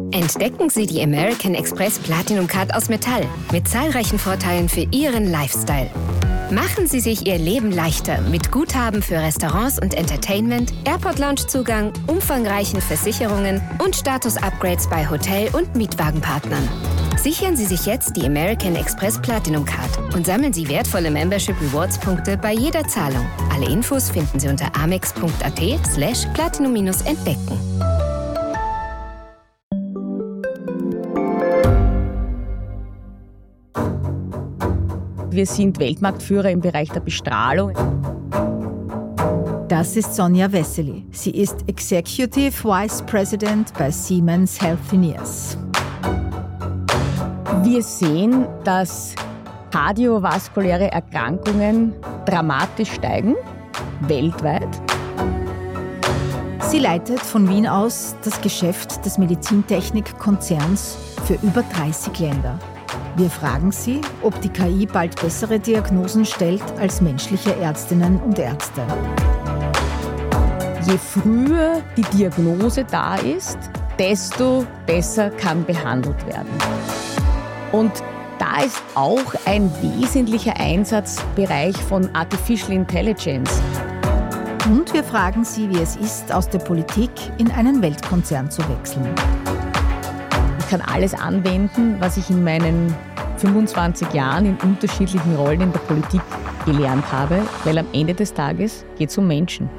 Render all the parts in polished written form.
Entdecken Sie die American Express Platinum Card aus Metall mit zahlreichen Vorteilen für Ihren Lifestyle. Machen Sie sich Ihr Leben leichter mit Guthaben für Restaurants und Entertainment, Airport-Lounge-Zugang, umfangreichen Versicherungen und Status-Upgrades bei Hotel- und Mietwagenpartnern. Sichern Sie sich jetzt die American Express Platinum Card und sammeln Sie wertvolle Membership Rewards-Punkte bei jeder Zahlung. Alle Infos finden Sie unter amex.at/platinum-entdecken. Wir sind Weltmarktführer im Bereich der Bestrahlung. Das ist Sonja Wessely. Sie ist Executive Vice President bei Siemens Healthineers. Wir sehen, dass kardiovaskuläre Erkrankungen dramatisch steigen, weltweit. Sie leitet von Wien aus das Geschäft des Medizintechnik-Konzerns für über 30 Länder. Wir fragen Sie, ob die KI bald bessere Diagnosen stellt als menschliche Ärztinnen und Ärzte. Je früher die Diagnose da ist, desto besser kann behandelt werden. Und da ist auch ein wesentlicher Einsatzbereich von Artificial Intelligence. Und wir fragen Sie, wie es ist, aus der Politik in einen Weltkonzern zu wechseln. Ich kann alles anwenden, was ich in meinen 25 Jahren in unterschiedlichen Rollen in der Politik gelernt habe, weil am Ende des Tages geht es um Menschen.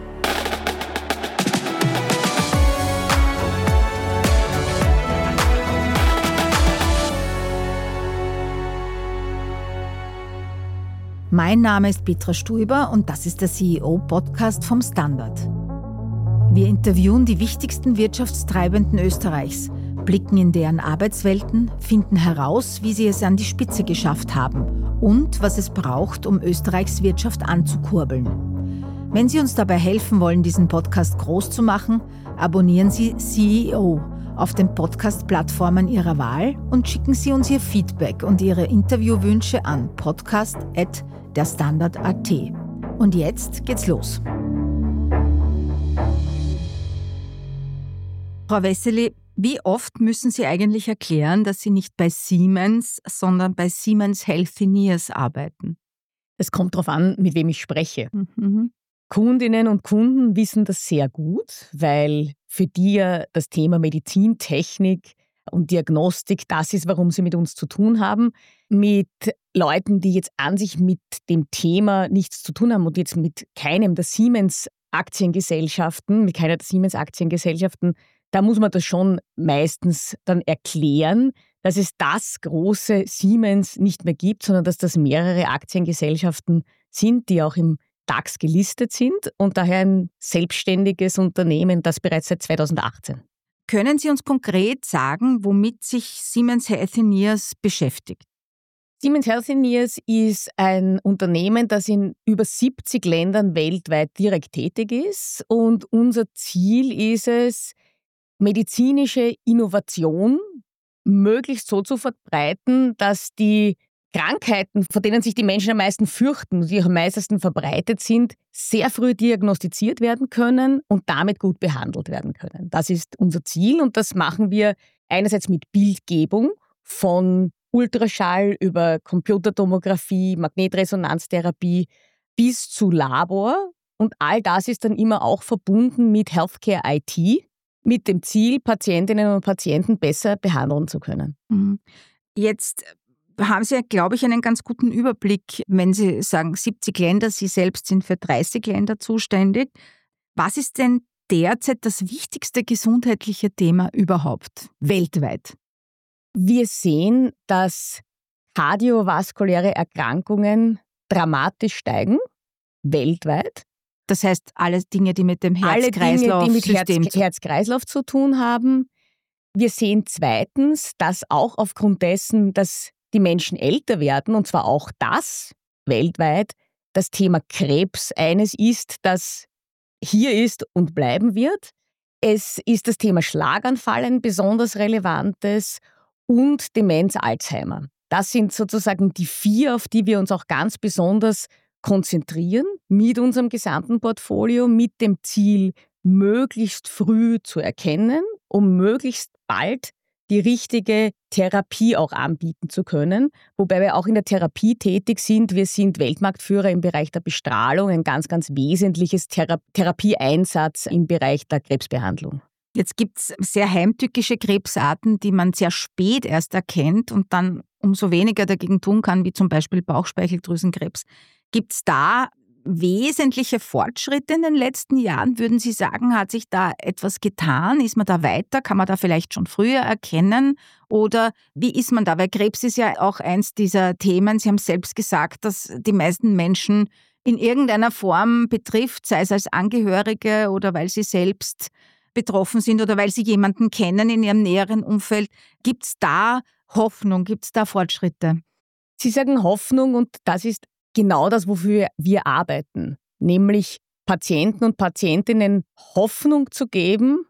Mein Name ist Petra Stuiber und das ist der CEO-Podcast vom Standard. Wir interviewen die wichtigsten Wirtschaftstreibenden Österreichs, blicken in deren Arbeitswelten, finden heraus, wie sie es an die Spitze geschafft haben und was es braucht, um Österreichs Wirtschaft anzukurbeln. Wenn Sie uns dabei helfen wollen, diesen Podcast groß zu machen, abonnieren Sie CEO auf den Podcast-Plattformen Ihrer Wahl und schicken Sie uns Ihr Feedback und Ihre Interviewwünsche an podcast@derstandard.at. Und jetzt geht's los. Frau Wessely, wie oft müssen Sie eigentlich erklären, dass Sie nicht bei Siemens, sondern bei Siemens Healthineers arbeiten? Es kommt darauf an, mit wem ich spreche. Mhm. Kundinnen und Kunden wissen das sehr gut, weil für die ja das Thema Medizintechnik und Diagnostik das ist, warum sie mit uns zu tun haben. Mit Leuten, die jetzt an sich mit dem Thema nichts zu tun haben und jetzt mit keinem der Siemens-Aktiengesellschaften, da muss man das schon meistens dann erklären, dass es das große Siemens nicht mehr gibt, sondern dass das mehrere Aktiengesellschaften sind, die auch im DAX gelistet sind und daher ein selbstständiges Unternehmen, das bereits seit 2018. Können Sie uns konkret sagen, womit sich Siemens Healthineers beschäftigt? Siemens Healthineers ist ein Unternehmen, das in über 70 Ländern weltweit direkt tätig ist. Und unser Ziel ist es, medizinische Innovation möglichst so zu verbreiten, dass die Krankheiten, vor denen sich die Menschen am meisten fürchten, die am meisten verbreitet sind, sehr früh diagnostiziert werden können und damit gut behandelt werden können. Das ist unser Ziel und das machen wir einerseits mit Bildgebung von Ultraschall über Computertomographie, Magnetresonanztherapie bis zu Labor. Und all das ist dann immer auch verbunden mit Healthcare IT, mit dem Ziel, Patientinnen und Patienten besser behandeln zu können. Jetzt haben Sie, glaube ich, einen ganz guten Überblick, wenn Sie sagen 70 Länder, Sie selbst sind für 30 Länder zuständig. Was ist denn derzeit das wichtigste gesundheitliche Thema überhaupt weltweit? Wir sehen, dass kardiovaskuläre Erkrankungen dramatisch steigen, weltweit. Das heißt, alle Dinge, die mit dem Herz-Kreislauf-System alle Dinge, die mit Herz-Kreislauf zu tun haben. Wir sehen zweitens, dass auch aufgrund dessen, dass die Menschen älter werden, und zwar auch das weltweit, das Thema Krebs eines ist, das hier ist und bleiben wird. Es ist das Thema Schlaganfall ein besonders relevantes und Demenz Alzheimer. Das sind sozusagen die 4, auf die wir uns auch ganz besonders konzentrieren mit unserem gesamten Portfolio, mit dem Ziel, möglichst früh zu erkennen, um möglichst bald die richtige Therapie auch anbieten zu können. Wobei wir auch in der Therapie tätig sind. Wir sind Weltmarktführer im Bereich der Bestrahlung, ein ganz, ganz wesentliches Therapieeinsatz im Bereich der Krebsbehandlung. Jetzt gibt es sehr heimtückische Krebsarten, die man sehr spät erst erkennt und dann umso weniger dagegen tun kann, wie zum Beispiel Bauchspeicheldrüsenkrebs. Gibt es da wesentliche Fortschritte in den letzten Jahren? Würden Sie sagen, hat sich da etwas getan? Ist man da weiter? Kann man da vielleicht schon früher erkennen? Oder wie ist man da? Weil Krebs ist ja auch eins dieser Themen. Sie haben selbst gesagt, dass die meisten Menschen in irgendeiner Form betrifft, sei es als Angehörige oder weil sie selbst betroffen sind oder weil sie jemanden kennen in ihrem näheren Umfeld. Gibt es da Hoffnung? Gibt es da Fortschritte? Sie sagen Hoffnung und das ist genau das, wofür wir arbeiten, nämlich Patienten und Patientinnen Hoffnung zu geben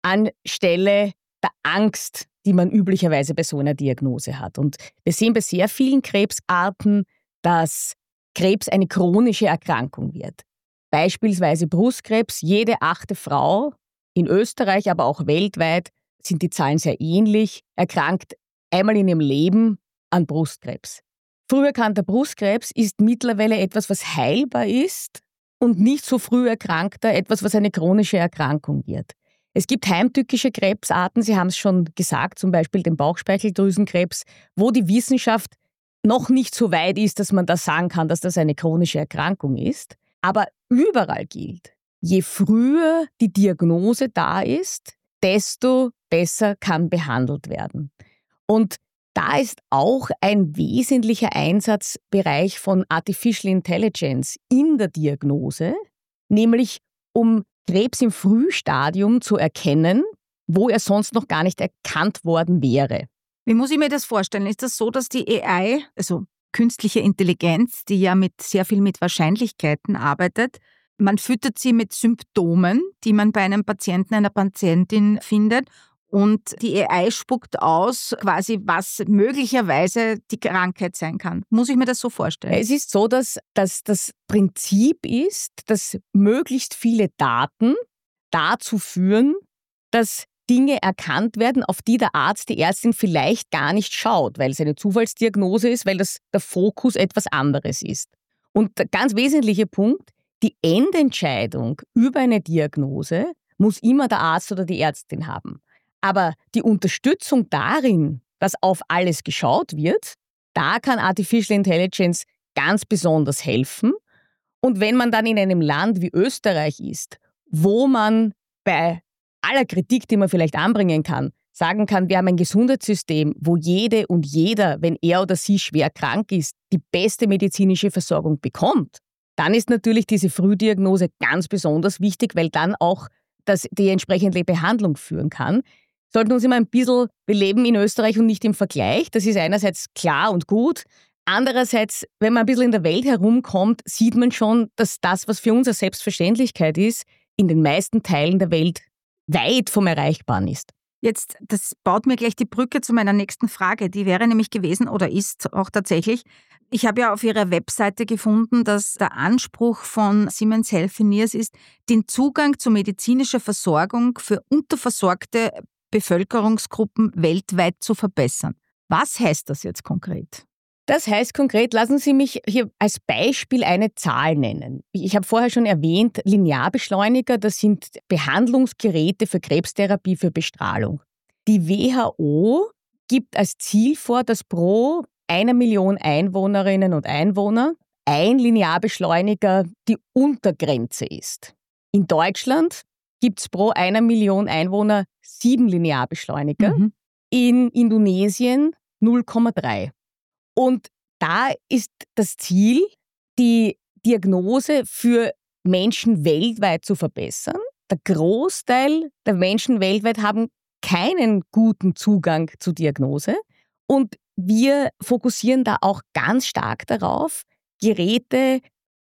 anstelle der Angst, die man üblicherweise bei so einer Diagnose hat. Und wir sehen bei sehr vielen Krebsarten, dass Krebs eine chronische Erkrankung wird. Beispielsweise Brustkrebs, jede 8. Frau in Österreich, aber auch weltweit sind die Zahlen sehr ähnlich, erkrankt einmal in ihrem Leben an Brustkrebs. Früh erkannter Brustkrebs ist mittlerweile etwas, was heilbar ist und nicht so früh erkrankter etwas, was eine chronische Erkrankung wird. Es gibt heimtückische Krebsarten, Sie haben es schon gesagt, zum Beispiel den Bauchspeicheldrüsenkrebs, wo die Wissenschaft noch nicht so weit ist, dass man da sagen kann, dass das eine chronische Erkrankung ist. Aber überall gilt, je früher die Diagnose da ist, desto besser kann behandelt werden. Und da ist auch ein wesentlicher Einsatzbereich von Artificial Intelligence in der Diagnose, nämlich um Krebs im Frühstadium zu erkennen, wo er sonst noch gar nicht erkannt worden wäre. Wie muss ich mir das vorstellen? Ist das so, dass die AI, also künstliche Intelligenz, die ja sehr viel mit Wahrscheinlichkeiten arbeitet, man füttert sie mit Symptomen, die man bei einem Patienten, einer Patientin findet, und die AI spuckt aus, quasi, was möglicherweise die Krankheit sein kann. Muss ich mir das so vorstellen? Es ist so, dass das Prinzip ist, dass möglichst viele Daten dazu führen, dass Dinge erkannt werden, auf die der Arzt, die Ärztin vielleicht gar nicht schaut, weil es eine Zufallsdiagnose ist, weil der Fokus etwas anderes ist. Und der ganz wesentliche Punkt, die Endentscheidung über eine Diagnose muss immer der Arzt oder die Ärztin haben. Aber die Unterstützung darin, dass auf alles geschaut wird, da kann Artificial Intelligence ganz besonders helfen. Und wenn man dann in einem Land wie Österreich ist, wo man bei aller Kritik, die man vielleicht anbringen kann, sagen kann, wir haben ein Gesundheitssystem, wo jede und jeder, wenn er oder sie schwer krank ist, die beste medizinische Versorgung bekommt, dann ist natürlich diese Frühdiagnose ganz besonders wichtig, weil dann auch die entsprechende Behandlung führen kann. Sollten uns immer ein bisschen, wir leben in Österreich und nicht im Vergleich, das ist einerseits klar und gut. Andererseits, wenn man ein bisschen in der Welt herumkommt, sieht man schon, dass das, was für uns eine Selbstverständlichkeit ist, in den meisten Teilen der Welt weit vom Erreichbaren ist. Jetzt, das baut mir gleich die Brücke zu meiner nächsten Frage. Die wäre nämlich gewesen oder ist auch tatsächlich, ich habe ja auf Ihrer Webseite gefunden, dass der Anspruch von Siemens Healthineers ist, den Zugang zu medizinischer Versorgung für unterversorgte Bevölkerungsgruppen weltweit zu verbessern. Was heißt das jetzt konkret? Das heißt konkret, lassen Sie mich hier als Beispiel eine Zahl nennen. Ich habe vorher schon erwähnt, Linearbeschleuniger, das sind Behandlungsgeräte für Krebstherapie, für Bestrahlung. Die WHO gibt als Ziel vor, dass pro 1 Million Einwohnerinnen und Einwohner ein Linearbeschleuniger die Untergrenze ist. In Deutschland gibt es pro 1 Million Einwohner 7 Linearbeschleuniger, in Indonesien 0,3. Und da ist das Ziel, die Diagnose für Menschen weltweit zu verbessern. Der Großteil der Menschen weltweit haben keinen guten Zugang zur Diagnose. Und wir fokussieren da auch ganz stark darauf, Geräte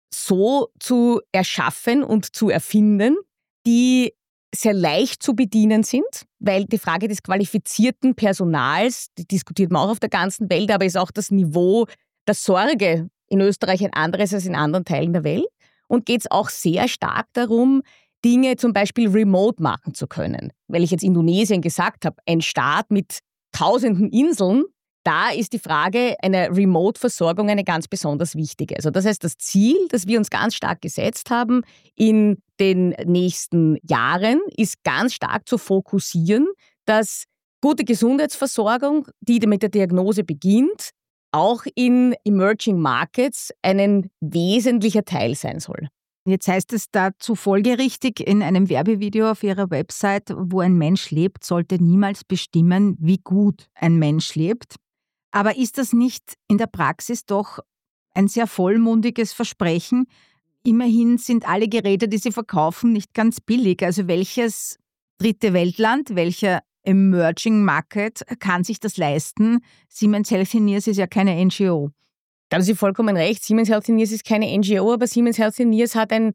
so zu erschaffen und zu erfinden, die sehr leicht zu bedienen sind, weil die Frage des qualifizierten Personals, die diskutiert man auch auf der ganzen Welt, aber ist auch das Niveau der Sorge in Österreich ein anderes als in anderen Teilen der Welt. Und geht es auch sehr stark darum, Dinge zum Beispiel remote machen zu können. Weil ich jetzt Indonesien gesagt habe, ein Staat mit tausenden Inseln, da ist die Frage einer Remote-Versorgung eine ganz besonders wichtige. Also das heißt, das Ziel, das wir uns ganz stark gesetzt haben in den nächsten Jahren, ist ganz stark zu fokussieren, dass gute Gesundheitsversorgung, die mit der Diagnose beginnt, auch in Emerging Markets ein wesentlicher Teil sein soll. Jetzt heißt es dazu folgerichtig in einem Werbevideo auf Ihrer Website, wo ein Mensch lebt, sollte niemals bestimmen, wie gut ein Mensch lebt. Aber ist das nicht in der Praxis doch ein sehr vollmundiges Versprechen? Immerhin sind alle Geräte, die Sie verkaufen, nicht ganz billig. Also welches dritte Weltland, welcher Emerging Market kann sich das leisten? Siemens Healthineers ist ja keine NGO. Da haben Sie vollkommen recht. Siemens Healthineers ist keine NGO, aber Siemens Healthineers hat ein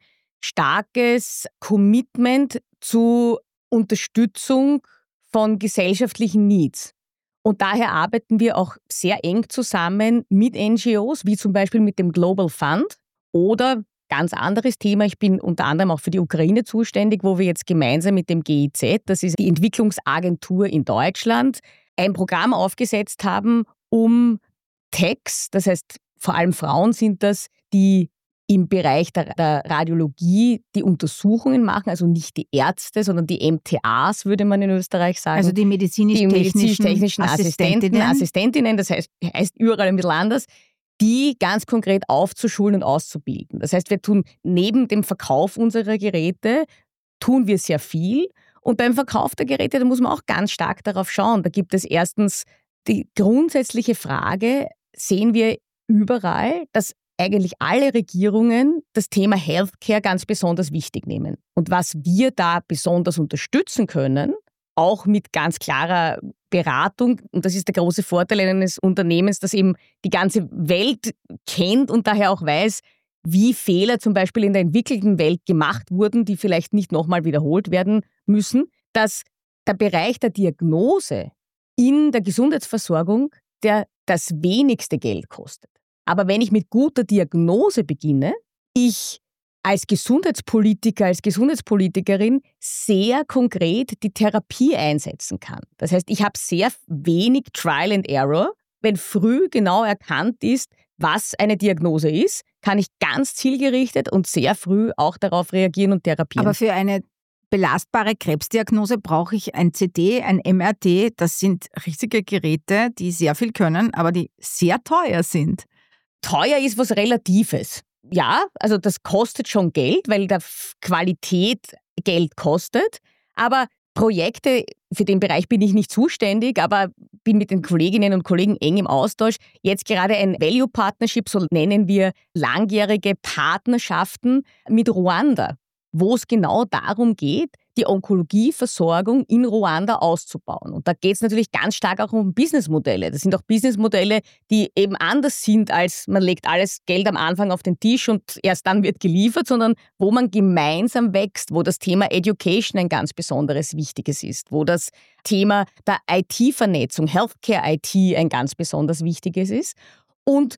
starkes Commitment zur Unterstützung von gesellschaftlichen Needs. Und daher arbeiten wir auch sehr eng zusammen mit NGOs, wie zum Beispiel mit dem Global Fund oder ganz anderes Thema. Ich bin unter anderem auch für die Ukraine zuständig, wo wir jetzt gemeinsam mit dem GIZ, das ist die Entwicklungsagentur in Deutschland, ein Programm aufgesetzt haben, um Techs, das heißt vor allem Frauen sind das, die im Bereich der Radiologie die Untersuchungen machen, also nicht die Ärzte, sondern die MTAs, würde man in Österreich sagen. Also die medizinisch-technischen Assistentinnen, das heißt überall ein bisschen anders, die ganz konkret aufzuschulen und auszubilden. Das heißt, wir tun neben dem Verkauf unserer Geräte, tun wir sehr viel. Und beim Verkauf der Geräte, da muss man auch ganz stark darauf schauen. Da gibt es erstens die grundsätzliche Frage, sehen wir überall, dass eigentlich alle Regierungen das Thema Healthcare ganz besonders wichtig nehmen. Und was wir da besonders unterstützen können, auch mit ganz klarer Beratung, und das ist der große Vorteil eines Unternehmens, das eben die ganze Welt kennt und daher auch weiß, wie Fehler zum Beispiel in der entwickelten Welt gemacht wurden, die vielleicht nicht nochmal wiederholt werden müssen, dass der Bereich der Diagnose in der Gesundheitsversorgung das wenigste Geld kostet. Aber wenn ich mit guter Diagnose beginne, ich als Gesundheitspolitiker, als Gesundheitspolitikerin sehr konkret die Therapie einsetzen kann. Das heißt, ich habe sehr wenig Trial and Error. Wenn früh genau erkannt ist, was eine Diagnose ist, kann ich ganz zielgerichtet und sehr früh auch darauf reagieren und therapieren. Aber für eine belastbare Krebsdiagnose brauche ich ein CT, ein MRT. Das sind riesige Geräte, die sehr viel können, aber die sehr teuer sind. Teuer ist was Relatives. Ja, also das kostet schon Geld, weil der Qualität Geld kostet. Aber Projekte, für den Bereich bin ich nicht zuständig, aber bin mit den Kolleginnen und Kollegen eng im Austausch. Jetzt gerade ein Value Partnership, so nennen wir langjährige Partnerschaften mit Ruanda, wo es genau darum geht, die Onkologieversorgung in Ruanda auszubauen. Und da geht es natürlich ganz stark auch um Businessmodelle. Das sind auch Businessmodelle, die eben anders sind, als man legt alles Geld am Anfang auf den Tisch und erst dann wird geliefert, sondern wo man gemeinsam wächst, wo das Thema Education ein ganz besonderes Wichtiges ist, wo das Thema der IT-Vernetzung, Healthcare-IT ein ganz besonders Wichtiges ist und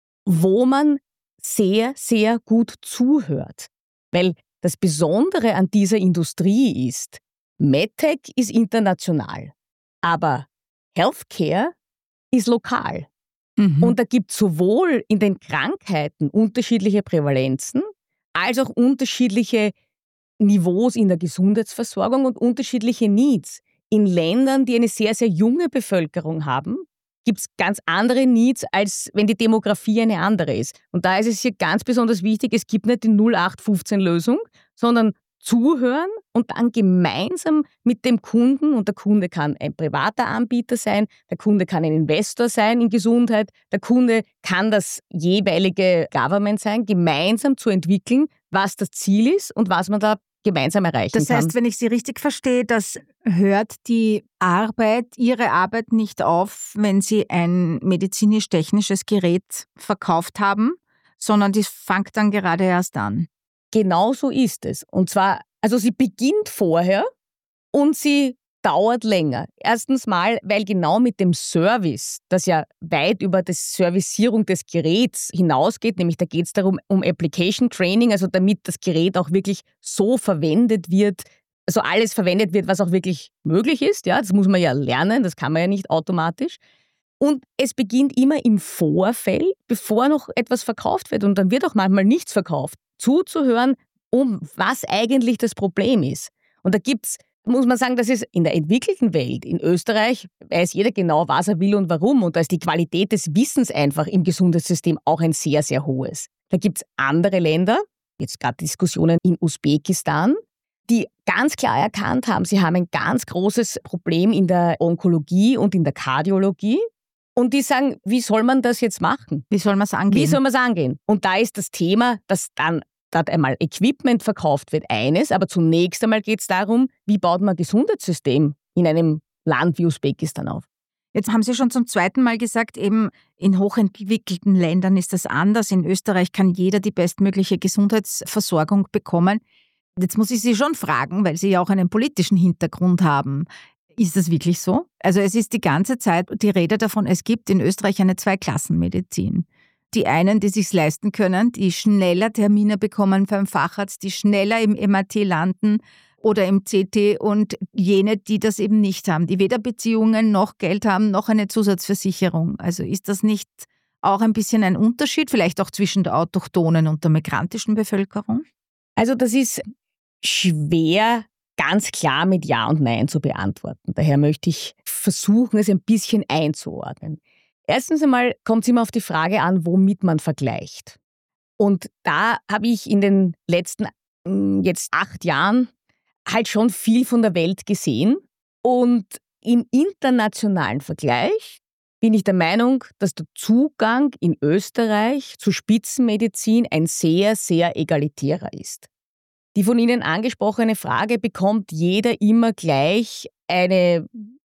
wo man sehr, sehr gut zuhört. Weil das Besondere an dieser Industrie ist, MedTech ist international, aber Healthcare ist lokal. Und da gibt es sowohl in den Krankheiten unterschiedliche Prävalenzen, als auch unterschiedliche Niveaus in der Gesundheitsversorgung und unterschiedliche Needs. In Ländern, die eine sehr, sehr junge Bevölkerung haben, gibt es ganz andere Needs, als wenn die Demografie eine andere ist. Und da ist es hier ganz besonders wichtig, es gibt nicht die 0815-Lösung, sondern zuhören und dann gemeinsam mit dem Kunden, und der Kunde kann ein privater Anbieter sein, der Kunde kann ein Investor sein in Gesundheit, der Kunde kann das jeweilige Government sein, gemeinsam zu entwickeln, was das Ziel ist und was man da gemeinsam erreichen kann. Das heißt, wenn ich Sie richtig verstehe, das hört Ihre Arbeit nicht auf, wenn Sie ein medizinisch-technisches Gerät verkauft haben, sondern das fängt dann gerade erst an. Genau so ist es. Und zwar, also sie beginnt vorher und sie dauert länger. Erstens mal, weil genau mit dem Service, das ja weit über die Servicierung des Geräts hinausgeht, nämlich da geht es darum, um Application Training, also damit das Gerät auch wirklich so verwendet wird, also alles verwendet wird, was auch wirklich möglich ist. Ja, das muss man ja lernen, das kann man ja nicht automatisch. Und es beginnt immer im Vorfeld, bevor noch etwas verkauft wird. Und dann wird auch manchmal nichts verkauft. Zuzuhören, was eigentlich das Problem ist. Und da muss man sagen, das ist in der entwickelten Welt, in Österreich, weiß jeder genau, was er will und warum. Und da ist die Qualität des Wissens einfach im Gesundheitssystem auch ein sehr, sehr hohes. Da gibt es andere Länder, jetzt gerade Diskussionen in Usbekistan, die ganz klar erkannt haben, sie haben ein ganz großes Problem in der Onkologie und in der Kardiologie. Und die sagen, wie soll man das jetzt machen? Wie soll man es angehen? Wie soll man es angehen? Und da ist das Thema, dass dann dort einmal Equipment verkauft wird, eines, aber zunächst einmal geht es darum, wie baut man ein Gesundheitssystem in einem Land wie Usbekistan auf? Jetzt haben Sie schon zum zweiten Mal gesagt, eben in hochentwickelten Ländern ist das anders. In Österreich kann jeder die bestmögliche Gesundheitsversorgung bekommen. Jetzt muss ich Sie schon fragen, weil Sie ja auch einen politischen Hintergrund haben. Ist das wirklich so? Also es ist die ganze Zeit die Rede davon, es gibt in Österreich eine Zweiklassenmedizin. Die einen, die sich's leisten können, die schneller Termine bekommen beim Facharzt, die schneller im MRT landen oder im CT und jene, die das eben nicht haben, die weder Beziehungen noch Geld haben, noch eine Zusatzversicherung. Also ist das nicht auch ein bisschen ein Unterschied, vielleicht auch zwischen der autochthonen und der migrantischen Bevölkerung? Also das ist schwer ganz klar mit Ja und Nein zu beantworten. Daher möchte ich versuchen, es ein bisschen einzuordnen. Erstens einmal kommt es immer auf die Frage an, womit man vergleicht. Und da habe ich in den letzten jetzt 8 Jahren halt schon viel von der Welt gesehen. Und im internationalen Vergleich bin ich der Meinung, dass der Zugang in Österreich zur Spitzenmedizin ein sehr, sehr egalitärer ist. Die von Ihnen angesprochene Frage, bekommt jeder immer gleich eine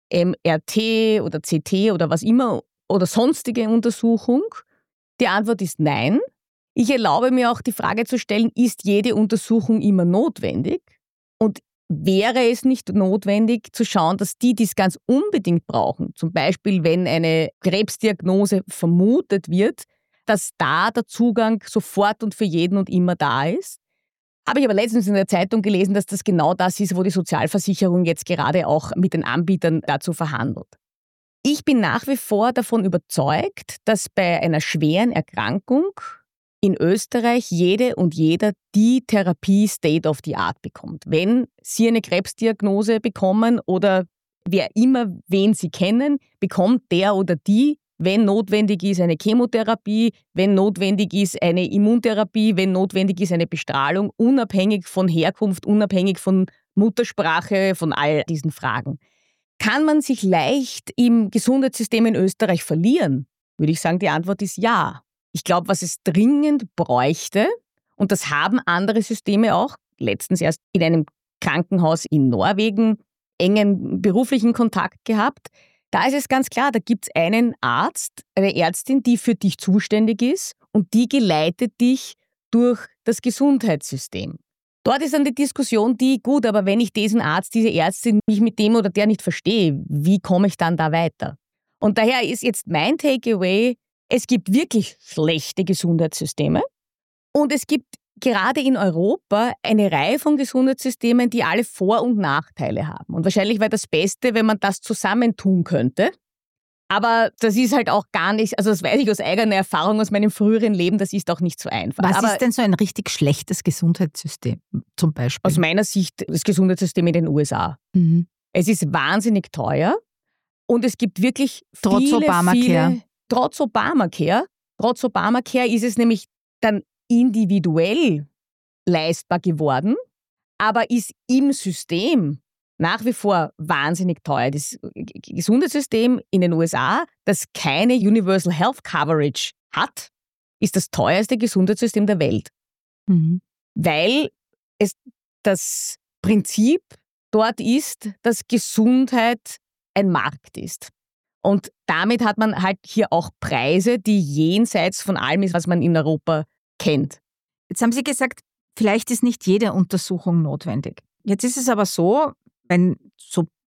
MRT oder CT oder was immer oder sonstige Untersuchung? Die Antwort ist nein. Ich erlaube mir auch die Frage zu stellen, ist jede Untersuchung immer notwendig? Und wäre es nicht notwendig zu schauen, dass die es ganz unbedingt brauchen, zum Beispiel wenn eine Krebsdiagnose vermutet wird, dass da der Zugang sofort und für jeden und immer da ist? Habe ich aber letztens in der Zeitung gelesen, dass das genau das ist, wo die Sozialversicherung jetzt gerade auch mit den Anbietern dazu verhandelt. Ich bin nach wie vor davon überzeugt, dass bei einer schweren Erkrankung in Österreich jede und jeder die Therapie State of the Art bekommt. Wenn Sie eine Krebsdiagnose bekommen oder wer immer, wen Sie kennen, bekommt der oder die, wenn notwendig ist, eine Chemotherapie, wenn notwendig ist, eine Immuntherapie, wenn notwendig ist, eine Bestrahlung, unabhängig von Herkunft, unabhängig von Muttersprache, von all diesen Fragen. Kann man sich leicht im Gesundheitssystem in Österreich verlieren? Würde ich sagen, die Antwort ist ja. Ich glaube, was es dringend bräuchte, und das haben andere Systeme auch, letztens erst in einem Krankenhaus in Norwegen engen beruflichen Kontakt gehabt, da ist es ganz klar, da gibt es einen Arzt, eine Ärztin, die für dich zuständig ist und die geleitet dich durch das Gesundheitssystem. Dort ist dann die Diskussion gut, aber wenn ich diesen Arzt, diese Ärztin mich mit dem oder der nicht verstehe, wie komme ich dann da weiter? Und daher ist jetzt mein Takeaway, es gibt wirklich schlechte Gesundheitssysteme und es gibt gerade in Europa eine Reihe von Gesundheitssystemen, die alle Vor- und Nachteile haben. Und wahrscheinlich wäre das Beste, wenn man das zusammentun könnte. Aber das ist halt auch gar nicht, also das weiß ich aus eigener Erfahrung aus meinem früheren Leben, das ist auch nicht so einfach. Was ist denn so ein richtig schlechtes Gesundheitssystem zum Beispiel? Aus meiner Sicht das Gesundheitssystem in den USA. Mhm. Es ist wahnsinnig teuer und es gibt wirklich Trotz Obamacare. Trotz Obamacare ist es nämlich dann individuell leistbar geworden, aber ist im System nach wie vor wahnsinnig teuer. Das Gesundheitssystem in den USA, das keine Universal Health Coverage hat, ist das teuerste Gesundheitssystem der Welt. Mhm. Weil es das Prinzip dort ist, dass Gesundheit ein Markt ist. Und damit hat man halt hier auch Preise, die jenseits von allem ist, was man in Europa kennt. Jetzt haben Sie gesagt, vielleicht ist nicht jede Untersuchung notwendig. Jetzt ist es aber so, wenn so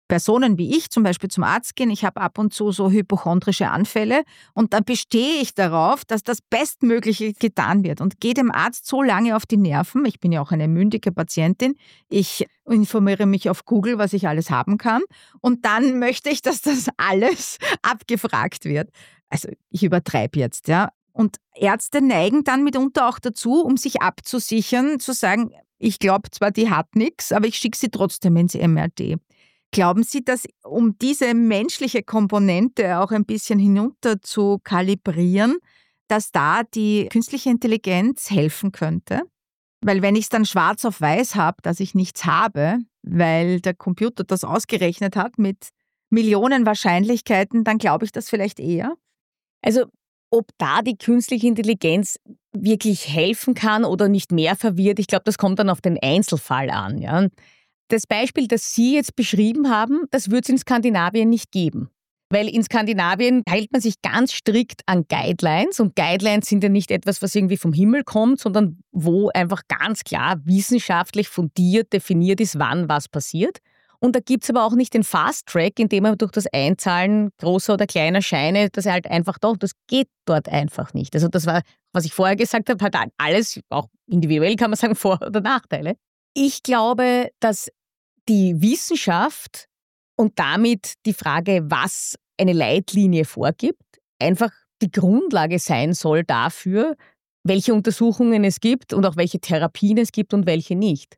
Personen wie ich zum Beispiel zum Arzt gehen, ich habe ab und zu so hypochondrische Anfälle und dann bestehe ich darauf, dass das Bestmögliche getan wird und gehe dem Arzt so lange auf die Nerven. Ich bin ja auch eine mündige Patientin. Ich informiere mich auf Google, was ich alles haben kann und dann möchte ich, dass das alles abgefragt wird. Also ich übertreibe jetzt, ja. Und Ärzte neigen dann mitunter auch dazu, um sich abzusichern, zu sagen, ich glaube zwar, die hat nichts, aber ich schicke sie trotzdem ins MRT. Glauben Sie, dass um diese menschliche Komponente auch ein bisschen hinunter zu kalibrieren, dass da die künstliche Intelligenz helfen könnte? Weil wenn ich es dann schwarz auf weiß habe, dass ich nichts habe, weil der Computer das ausgerechnet hat mit Millionen Wahrscheinlichkeiten, dann glaube ich das vielleicht eher. Also ob da die künstliche Intelligenz wirklich helfen kann oder nicht mehr verwirrt, ich glaube, das kommt dann auf den Einzelfall an. Ja. Das Beispiel, das Sie jetzt beschrieben haben, das wird es in Skandinavien nicht geben. Weil in Skandinavien hält man sich ganz strikt an Guidelines und Guidelines sind ja nicht etwas, was irgendwie vom Himmel kommt, sondern wo einfach ganz klar wissenschaftlich fundiert definiert ist, wann was passiert. Und da gibt es aber auch nicht den Fast-Track, in dem man durch das Einzahlen großer oder kleiner Scheine, das halt einfach doch, das geht dort einfach nicht. Also das war, was ich vorher gesagt habe, halt alles, auch individuell kann man sagen, Vor- oder Nachteile. Ich glaube, dass die Wissenschaft und damit die Frage, was eine Leitlinie vorgibt, einfach die Grundlage sein soll dafür, welche Untersuchungen es gibt und auch welche Therapien es gibt und welche nicht.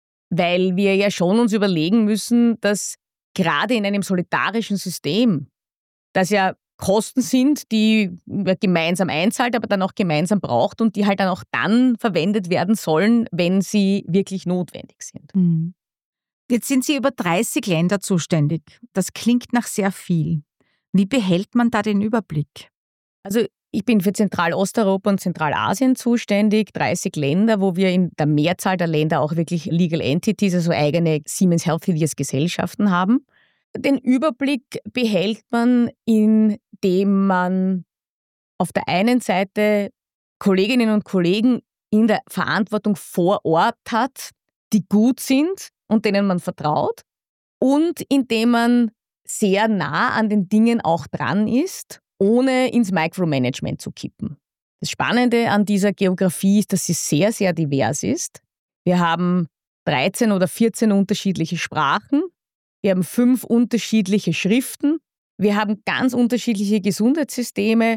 Weil wir ja schon uns überlegen müssen, dass gerade in einem solidarischen System, das ja Kosten sind, die man gemeinsam einzahlt, aber dann auch gemeinsam braucht und die halt dann auch dann verwendet werden sollen, wenn sie wirklich notwendig sind. Mhm. Jetzt sind Sie über 30 Länder zuständig. Das klingt nach sehr viel. Wie behält man da den Überblick? Also ich bin für Zentralosteuropa und Zentralasien zuständig, 30 Länder, wo wir in der Mehrzahl der Länder auch wirklich Legal Entities, also eigene Siemens Healthineers Gesellschaften haben. Den Überblick behält man, indem man auf der einen Seite Kolleginnen und Kollegen in der Verantwortung vor Ort hat, die gut sind und denen man vertraut und indem man sehr nah an den Dingen auch dran ist, ohne ins Micromanagement zu kippen. Das Spannende an dieser Geografie ist, dass sie sehr, sehr divers ist. Wir haben 13 oder 14 unterschiedliche Sprachen. Wir haben 5 unterschiedliche Schriften. Wir haben ganz unterschiedliche Gesundheitssysteme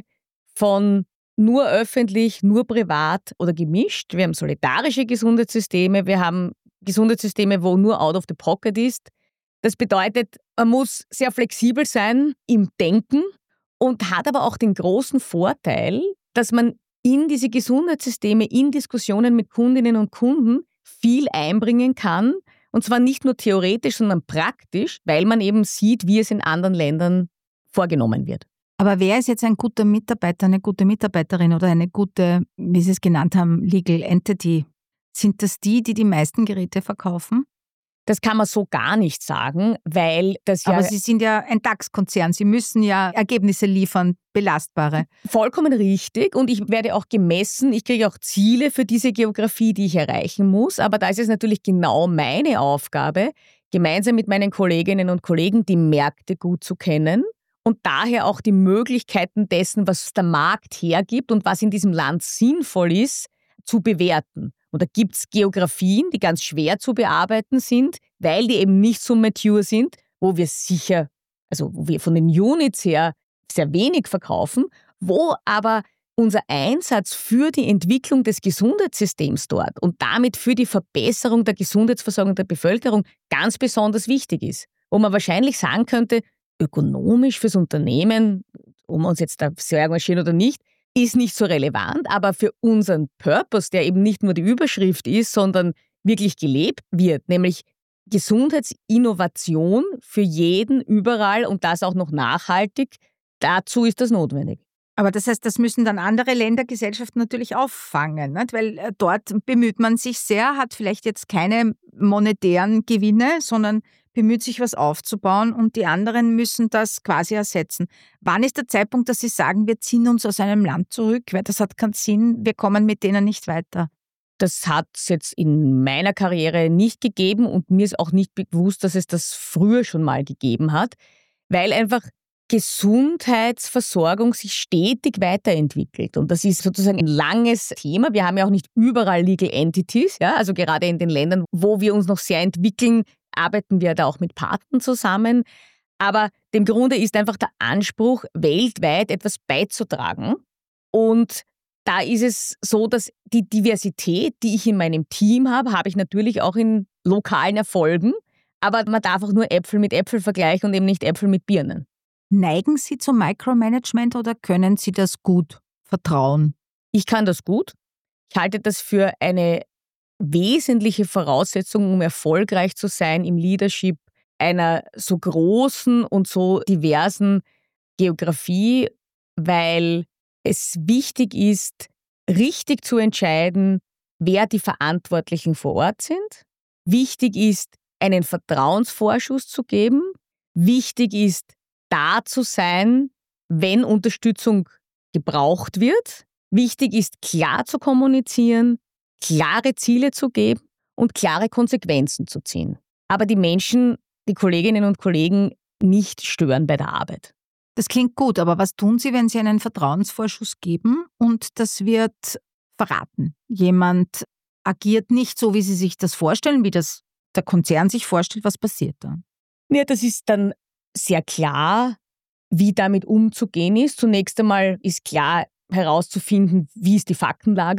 von nur öffentlich, nur privat oder gemischt. Wir haben solidarische Gesundheitssysteme. Wir haben Gesundheitssysteme, wo nur out of the pocket ist. Das bedeutet, man muss sehr flexibel sein im Denken und hat aber auch den großen Vorteil, dass man in diese Gesundheitssysteme, in Diskussionen mit Kundinnen und Kunden viel einbringen kann. Und zwar nicht nur theoretisch, sondern praktisch, weil man eben sieht, wie es in anderen Ländern vorgenommen wird. Aber wer ist jetzt ein guter Mitarbeiter, eine gute Mitarbeiterin oder eine gute, wie Sie es genannt haben, Legal Entity? Sind das die meisten Geräte verkaufen? Das kann man so gar nicht sagen, weil das ja... Aber Sie sind ja ein DAX-Konzern, Sie müssen ja Ergebnisse liefern, belastbare. Vollkommen richtig und ich werde auch gemessen, ich kriege auch Ziele für diese Geografie, die ich erreichen muss, aber da ist es natürlich genau meine Aufgabe, gemeinsam mit meinen Kolleginnen und Kollegen die Märkte gut zu kennen und daher auch die Möglichkeiten dessen, was der Markt hergibt und was in diesem Land sinnvoll ist, zu bewerten. Und da gibt es Geografien, die ganz schwer zu bearbeiten sind, weil die eben nicht so mature sind, wo wir sicher, also wo wir von den Units her sehr wenig verkaufen, wo aber unser Einsatz für die Entwicklung des Gesundheitssystems dort und damit für die Verbesserung der Gesundheitsversorgung der Bevölkerung ganz besonders wichtig ist. Wo man wahrscheinlich sagen könnte, ökonomisch fürs Unternehmen, ob wir uns jetzt da sehr engagieren oder nicht, ist nicht so relevant, aber für unseren Purpose, der eben nicht nur die Überschrift ist, sondern wirklich gelebt wird, nämlich Gesundheitsinnovation für jeden überall und das auch noch nachhaltig, dazu ist das notwendig. Aber das heißt, das müssen dann andere Ländergesellschaften natürlich auffangen, nicht? Weil dort bemüht man sich sehr, hat vielleicht jetzt keine monetären Gewinne, sondern bemüht sich, was aufzubauen und die anderen müssen das quasi ersetzen. Wann ist der Zeitpunkt, dass Sie sagen, wir ziehen uns aus einem Land zurück, weil das hat keinen Sinn, wir kommen mit denen nicht weiter? Das hat es jetzt in meiner Karriere nicht gegeben und mir ist auch nicht bewusst, dass es das früher schon mal gegeben hat, weil einfach Gesundheitsversorgung sich stetig weiterentwickelt. Und das ist sozusagen ein langes Thema. Wir haben ja auch nicht überall Legal Entities. Ja? Also gerade in den Ländern, wo wir uns noch sehr entwickeln, arbeiten wir da auch mit Partnern zusammen. Aber dem Grunde ist einfach der Anspruch, weltweit etwas beizutragen. Und da ist es so, dass die Diversität, die ich in meinem Team habe ich natürlich auch in lokalen Erfolgen. Aber man darf auch nur Äpfel mit Äpfel vergleichen und eben nicht Äpfel mit Birnen. Neigen Sie zum Micromanagement oder können Sie das gut vertrauen? Ich kann das gut. Ich halte das für eine wesentliche Voraussetzung, um erfolgreich zu sein im Leadership einer so großen und so diversen Geografie, weil es wichtig ist, richtig zu entscheiden, wer die Verantwortlichen vor Ort sind. Wichtig ist, einen Vertrauensvorschuss zu geben. Wichtig ist, da zu sein, wenn Unterstützung gebraucht wird. Wichtig ist, klar zu kommunizieren, klare Ziele zu geben und klare Konsequenzen zu ziehen. Aber die Menschen, die Kolleginnen und Kollegen nicht stören bei der Arbeit. Das klingt gut, aber was tun Sie, wenn Sie einen Vertrauensvorschuss geben und das wird verraten? Jemand agiert nicht so, wie Sie sich das vorstellen, wie das der Konzern sich vorstellt. Was passiert dann? Ja, das ist dann sehr klar, wie damit umzugehen ist. Zunächst einmal ist klar herauszufinden, wie ist die Faktenlage.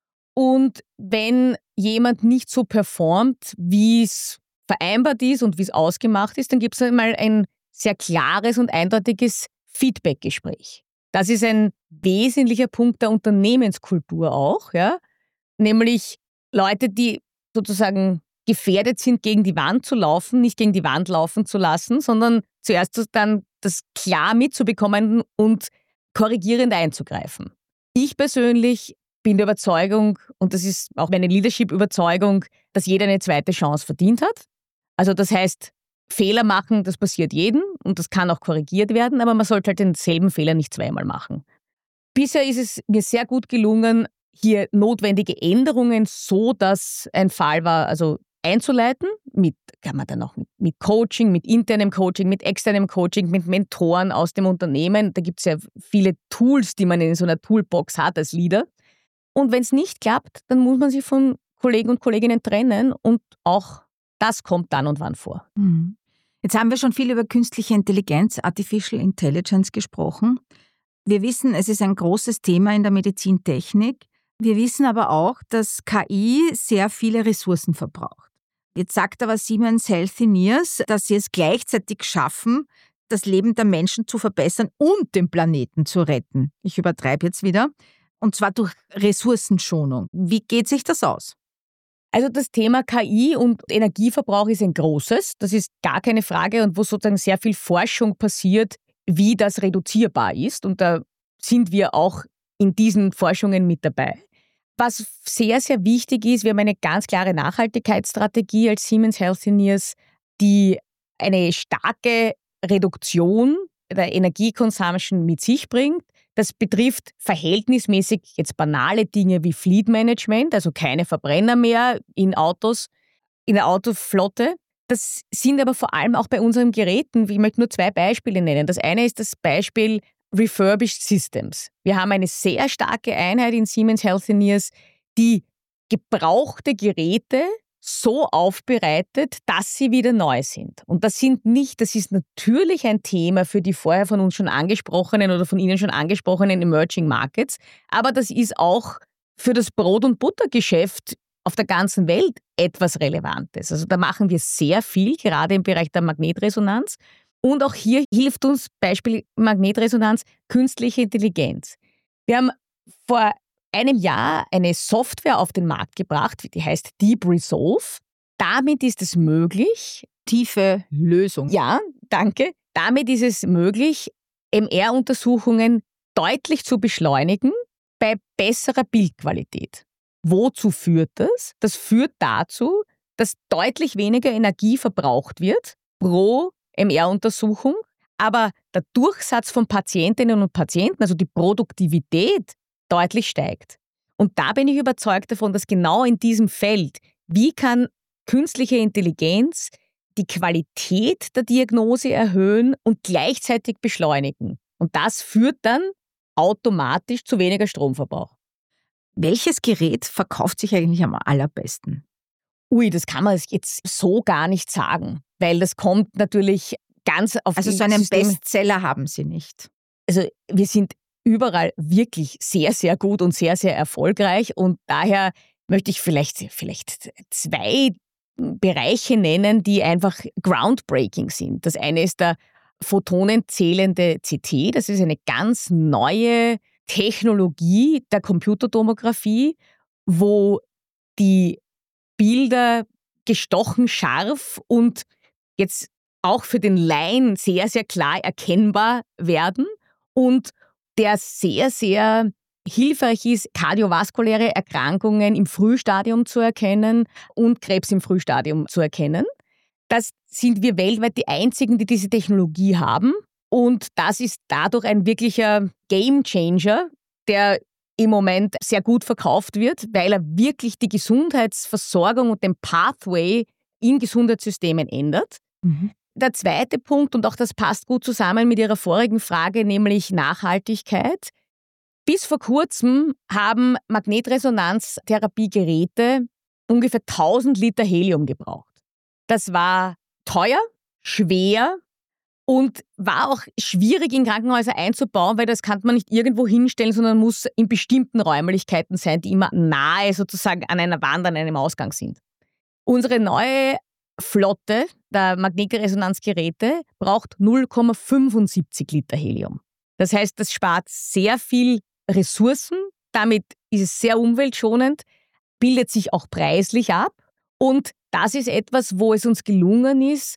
Und wenn jemand nicht so performt, wie es vereinbart ist und wie es ausgemacht ist, dann gibt es einmal ein sehr klares und eindeutiges Feedbackgespräch. Das ist ein wesentlicher Punkt der Unternehmenskultur auch, ja? Nämlich Leute, die sozusagen gefährdet sind, gegen die Wand zu laufen, nicht gegen die Wand laufen zu lassen, sondern zuerst dann das klar mitzubekommen und korrigierend einzugreifen. Ich persönlich bin der Überzeugung, und das ist auch meine Leadership-Überzeugung, dass jeder eine zweite Chance verdient hat. Also das heißt, Fehler machen, das passiert jedem und das kann auch korrigiert werden, aber man sollte halt denselben Fehler nicht zweimal machen. Bisher ist es mir sehr gut gelungen, hier notwendige Änderungen, so dass ein Fall war, also einzuleiten, kann man dann auch mit Coaching, mit internem Coaching, mit externem Coaching, mit Mentoren aus dem Unternehmen. Da gibt es ja viele Tools, die man in so einer Toolbox hat als Leader. Und wenn es nicht klappt, dann muss man sich von Kollegen und Kolleginnen trennen und auch das kommt dann und wann vor. Jetzt haben wir schon viel über künstliche Intelligenz, Artificial Intelligence gesprochen. Wir wissen, es ist ein großes Thema in der Medizintechnik. Wir wissen aber auch, dass KI sehr viele Ressourcen verbraucht. Jetzt sagt aber Siemens Healthineers, dass sie es gleichzeitig schaffen, das Leben der Menschen zu verbessern und den Planeten zu retten. Ich übertreibe jetzt wieder. Und zwar durch Ressourcenschonung. Wie geht sich das aus? Also das Thema KI und Energieverbrauch ist ein großes, das ist gar keine Frage und wo sozusagen sehr viel Forschung passiert, wie das reduzierbar ist und da sind wir auch in diesen Forschungen mit dabei. Was sehr, sehr wichtig ist, wir haben eine ganz klare Nachhaltigkeitsstrategie als Siemens Healthineers, die eine starke Reduktion der Energieconsumption mit sich bringt. Das betrifft verhältnismäßig jetzt banale Dinge wie Fleet Management, also keine Verbrenner mehr in Autos, in der Autoflotte. Das sind aber vor allem auch bei unseren Geräten. Ich möchte nur 2 Beispiele nennen. Das eine ist das Beispiel Refurbished Systems. Wir haben eine sehr starke Einheit in Siemens Healthineers, die gebrauchte Geräte so aufbereitet, dass sie wieder neu sind. Und das ist natürlich ein Thema für die vorher von uns schon angesprochenen oder von Ihnen schon angesprochenen Emerging Markets, aber das ist auch für das Brot- und Buttergeschäft auf der ganzen Welt etwas Relevantes. Also da machen wir sehr viel, gerade im Bereich der Magnetresonanz. Und auch hier hilft uns, Beispiel Magnetresonanz, künstliche Intelligenz. Wir haben vor einem Jahr eine Software auf den Markt gebracht, die heißt Deep Resolve. Damit ist es möglich, tiefe Lösung. Ja, danke. Damit ist es möglich, MR-Untersuchungen deutlich zu beschleunigen bei besserer Bildqualität. Wozu führt das? Das führt dazu, dass deutlich weniger Energie verbraucht wird pro MR-Untersuchung, aber der Durchsatz von Patientinnen und Patienten, also die Produktivität, deutlich steigt. Und da bin ich überzeugt davon, dass genau in diesem Feld, wie kann künstliche Intelligenz die Qualität der Diagnose erhöhen und gleichzeitig beschleunigen. Und das führt dann automatisch zu weniger Stromverbrauch. Welches Gerät verkauft sich eigentlich am allerbesten? Das kann man jetzt so gar nicht sagen, weil das kommt natürlich ganz auf Also die so einen Systeme. Bestseller haben Sie nicht. Also wir sind überall wirklich sehr, sehr gut und sehr, sehr erfolgreich und daher möchte ich vielleicht 2 Bereiche nennen, die einfach groundbreaking sind. Das eine ist der photonenzählende CT. Das ist eine ganz neue Technologie der Computertomographie, wo die Bilder gestochen scharf und jetzt auch für den Laien sehr, sehr klar erkennbar werden und der sehr, sehr hilfreich ist, kardiovaskuläre Erkrankungen im Frühstadium zu erkennen und Krebs im Frühstadium zu erkennen. Das sind wir weltweit die Einzigen, die diese Technologie haben. Und das ist dadurch ein wirklicher Gamechanger, der im Moment sehr gut verkauft wird, weil er wirklich die Gesundheitsversorgung und den Pathway in Gesundheitssystemen ändert. Mhm. Der zweite Punkt, und auch das passt gut zusammen mit Ihrer vorigen Frage, nämlich Nachhaltigkeit. Bis vor kurzem haben Magnetresonanztherapiegeräte ungefähr 1000 Liter Helium gebraucht. Das war teuer, schwer und war auch schwierig in Krankenhäuser einzubauen, weil das kann man nicht irgendwo hinstellen, sondern muss in bestimmten Räumlichkeiten sein, die immer nahe sozusagen an einer Wand, an einem Ausgang sind. Unsere neue Flotte der Magnetresonanzgeräte braucht 0,75 Liter Helium. Das heißt, das spart sehr viel Ressourcen, damit ist es sehr umweltschonend, bildet sich auch preislich ab und das ist etwas, wo es uns gelungen ist,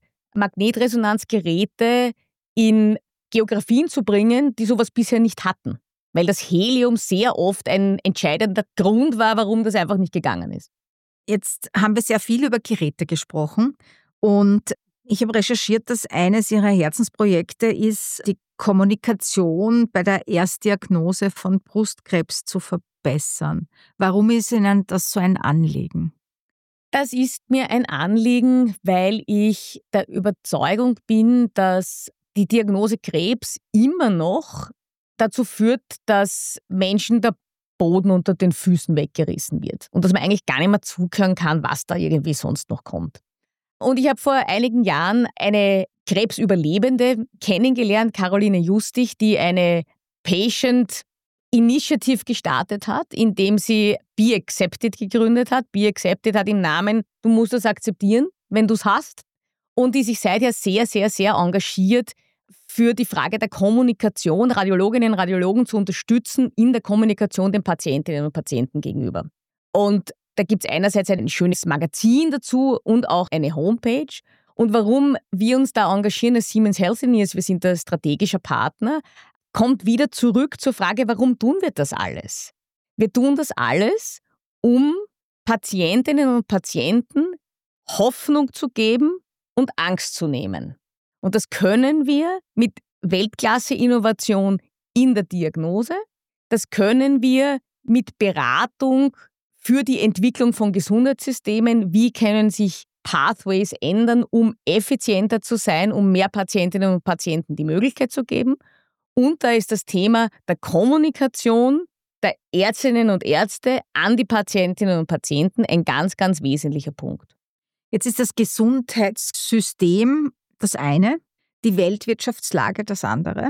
Magnetresonanzgeräte in Geografien zu bringen, die sowas bisher nicht hatten, weil das Helium sehr oft ein entscheidender Grund war, warum das einfach nicht gegangen ist. Jetzt haben wir sehr viel über Geräte gesprochen und ich habe recherchiert, dass eines Ihrer Herzensprojekte ist, die Kommunikation bei der Erstdiagnose von Brustkrebs zu verbessern. Warum ist Ihnen das so ein Anliegen? Das ist mir ein Anliegen, weil ich der Überzeugung bin, dass die Diagnose Krebs immer noch dazu führt, dass Menschen der Boden unter den Füßen weggerissen wird und dass man eigentlich gar nicht mehr zuhören kann, was da irgendwie sonst noch kommt. Und ich habe vor einigen Jahren eine Krebsüberlebende kennengelernt, Caroline Justich, die eine Patient Initiative gestartet hat, indem sie Be Accepted gegründet hat. Be Accepted hat im Namen, du musst es akzeptieren, wenn du es hast. Und die sich seither sehr, sehr, sehr engagiert für die Frage der Kommunikation, Radiologinnen und Radiologen zu unterstützen in der Kommunikation den Patientinnen und Patienten gegenüber. Und da gibt es einerseits ein schönes Magazin dazu und auch eine Homepage. Und warum wir uns da engagieren als Siemens Healthineers, wir sind ein strategischer Partner, kommt wieder zurück zur Frage, warum tun wir das alles? Wir tun das alles, um Patientinnen und Patienten Hoffnung zu geben und Angst zu nehmen. Und das können wir mit Weltklasse-Innovation in der Diagnose. Das können wir mit Beratung für die Entwicklung von Gesundheitssystemen. Wie können sich Pathways ändern, um effizienter zu sein, um mehr Patientinnen und Patienten die Möglichkeit zu geben? Und da ist das Thema der Kommunikation der Ärztinnen und Ärzte an die Patientinnen und Patienten ein ganz, ganz wesentlicher Punkt. Jetzt ist das Gesundheitssystem das eine, die Weltwirtschaftslage das andere.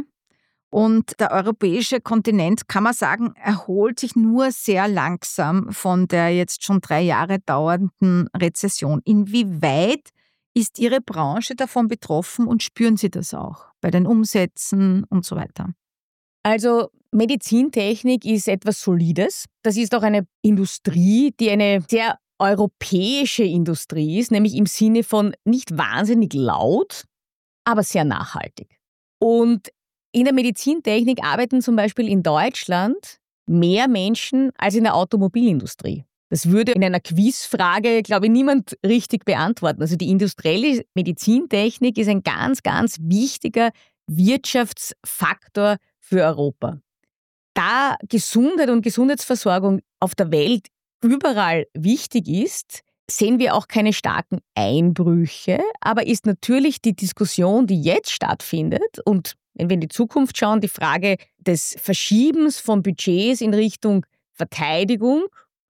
Und der europäische Kontinent, kann man sagen, erholt sich nur sehr langsam von der jetzt schon 3 Jahre dauernden Rezession. Inwieweit ist Ihre Branche davon betroffen und spüren Sie das auch bei den Umsätzen und so weiter? Also Medizintechnik ist etwas Solides. Das ist auch eine Industrie, die eine sehr europäische Industrie ist, nämlich im Sinne von nicht wahnsinnig laut, aber sehr nachhaltig. Und in der Medizintechnik arbeiten zum Beispiel in Deutschland mehr Menschen als in der Automobilindustrie. Das würde in einer Quizfrage, glaube ich, niemand richtig beantworten. Also die industrielle Medizintechnik ist ein ganz, ganz wichtiger Wirtschaftsfaktor für Europa. Da Gesundheit und Gesundheitsversorgung auf der Welt überall wichtig ist, sehen wir auch keine starken Einbrüche, aber ist natürlich die Diskussion, die jetzt stattfindet und wenn wir in die Zukunft schauen, die Frage des Verschiebens von Budgets in Richtung Verteidigung,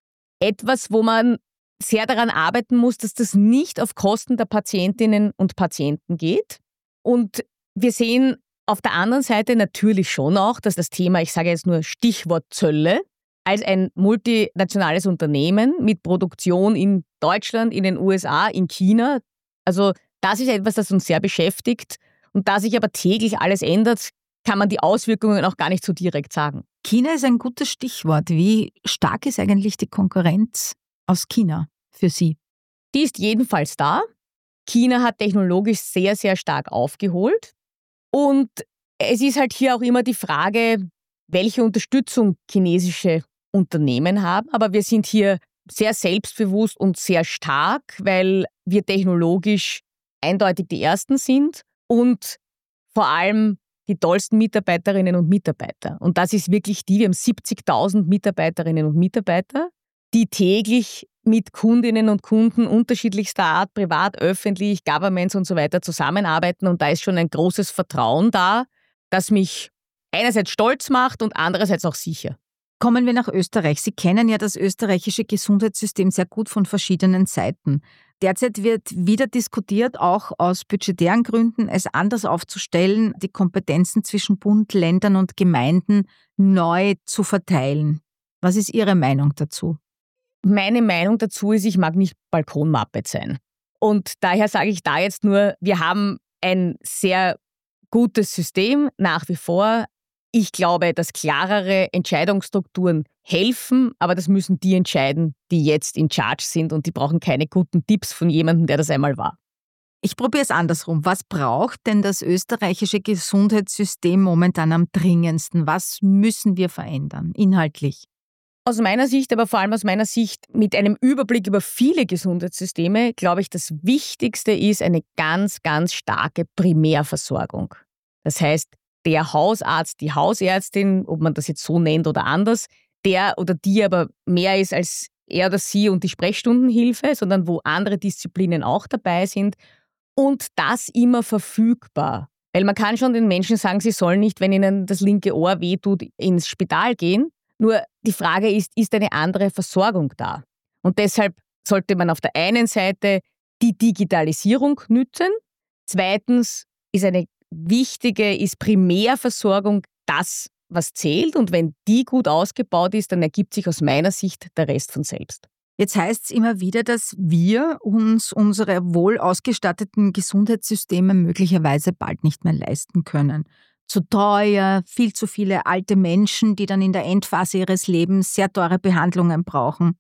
etwas, wo man sehr daran arbeiten muss, dass das nicht auf Kosten der Patientinnen und Patienten geht. Und wir sehen auf der anderen Seite natürlich schon auch, dass das Thema, ich sage jetzt nur Stichwort Zölle, als ein multinationales Unternehmen mit Produktion in Deutschland, in den USA, in China, also das ist etwas, das uns sehr beschäftigt. Und da sich aber täglich alles ändert, kann man die Auswirkungen auch gar nicht so direkt sagen. China ist ein gutes Stichwort. Wie stark ist eigentlich die Konkurrenz aus China für Sie? Die ist jedenfalls da. China hat technologisch sehr, sehr stark aufgeholt. Und es ist halt hier auch immer die Frage, welche Unterstützung chinesische Unternehmen haben. Aber wir sind hier sehr selbstbewusst und sehr stark, weil wir technologisch eindeutig die Ersten sind und vor allem die tollsten Mitarbeiterinnen und Mitarbeiter. Und das ist wirklich wir haben 70.000 Mitarbeiterinnen und Mitarbeiter, die täglich mit Kundinnen und Kunden unterschiedlichster Art, privat, öffentlich, Governments und so weiter zusammenarbeiten. Und da ist schon ein großes Vertrauen da, das mich einerseits stolz macht und andererseits auch sicher. Kommen wir nach Österreich. Sie kennen ja das österreichische Gesundheitssystem sehr gut von verschiedenen Seiten. Derzeit wird wieder diskutiert, auch aus budgetären Gründen, es anders aufzustellen, die Kompetenzen zwischen Bund, Ländern und Gemeinden neu zu verteilen. Was ist Ihre Meinung dazu? Meine Meinung dazu ist, ich mag nicht Balkonmuppet sein. Und daher sage ich da jetzt nur, wir haben ein sehr gutes System nach wie vor. Ich glaube, dass klarere Entscheidungsstrukturen helfen, aber das müssen die entscheiden, die jetzt in Charge sind und die brauchen keine guten Tipps von jemandem, der das einmal war. Ich probiere es andersrum. Was braucht denn das österreichische Gesundheitssystem momentan am dringendsten? Was müssen wir verändern, inhaltlich? Aus meiner Sicht, aber vor allem aus meiner Sicht mit einem Überblick über viele Gesundheitssysteme, glaube ich, das Wichtigste ist eine ganz, ganz starke Primärversorgung. Das heißt, der Hausarzt, die Hausärztin, ob man das jetzt so nennt oder anders, der oder die aber mehr ist als er oder sie und die Sprechstundenhilfe, sondern wo andere Disziplinen auch dabei sind und das immer verfügbar. Weil man kann schon den Menschen sagen, sie sollen nicht, wenn ihnen das linke Ohr wehtut, ins Spital gehen. Nur die Frage ist eine andere Versorgung da? Und deshalb sollte man auf der einen Seite die Digitalisierung nützen. Zweitens ist eine wichtige Primärversorgung das, was zählt. Und wenn die gut ausgebaut ist, dann ergibt sich aus meiner Sicht der Rest von selbst. Jetzt heißt es immer wieder, dass wir uns unsere wohl ausgestatteten Gesundheitssysteme möglicherweise bald nicht mehr leisten können. Zu teuer, viel zu viele alte Menschen, die dann in der Endphase ihres Lebens sehr teure Behandlungen brauchen.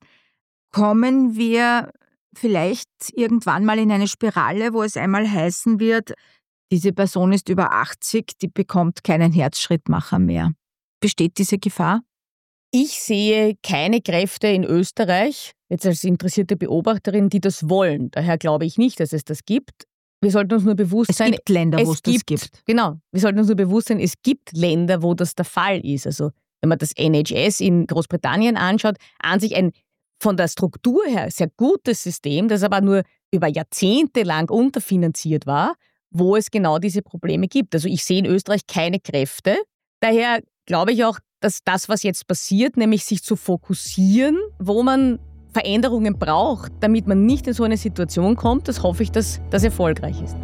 Kommen wir vielleicht irgendwann mal in eine Spirale, wo es einmal heißen wird, diese Person ist über 80, die bekommt keinen Herzschrittmacher mehr. Besteht diese Gefahr? Ich sehe keine Kräfte in Österreich, jetzt als interessierte Beobachterin, die das wollen. Daher glaube ich nicht, dass es das gibt. Wir sollten uns nur bewusst sein, es gibt Länder, wo es das gibt. Genau, wir sollten uns nur bewusst sein, es gibt Länder, wo das der Fall ist. Also wenn man das NHS in Großbritannien anschaut, an sich ein von der Struktur her sehr gutes System, das aber nur über Jahrzehnte lang unterfinanziert war, wo es genau diese Probleme gibt. Also ich sehe in Österreich keine Kräfte. Daher glaube ich auch, dass das, was jetzt passiert, nämlich sich zu fokussieren, wo man Veränderungen braucht, damit man nicht in so eine Situation kommt, das hoffe ich, dass das erfolgreich ist.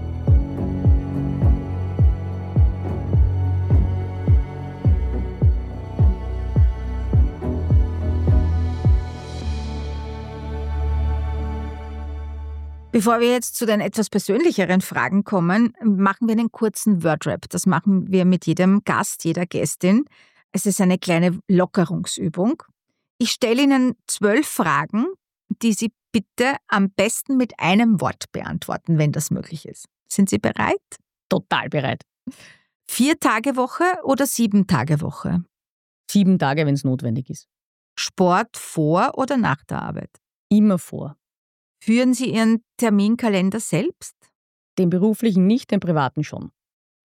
Bevor wir jetzt zu den etwas persönlicheren Fragen kommen, machen wir einen kurzen Wordrap. Das machen wir mit jedem Gast, jeder Gästin. Es ist eine kleine Lockerungsübung. Ich stelle Ihnen 12 Fragen, die Sie bitte am besten mit einem Wort beantworten, wenn das möglich ist. Sind Sie bereit? Total bereit. 4-Tage-Woche oder 7-Tage-Woche? 7 Tage, wenn es notwendig ist. Sport vor oder nach der Arbeit? Immer vor. Führen Sie Ihren Terminkalender selbst? Den beruflichen nicht, den privaten schon.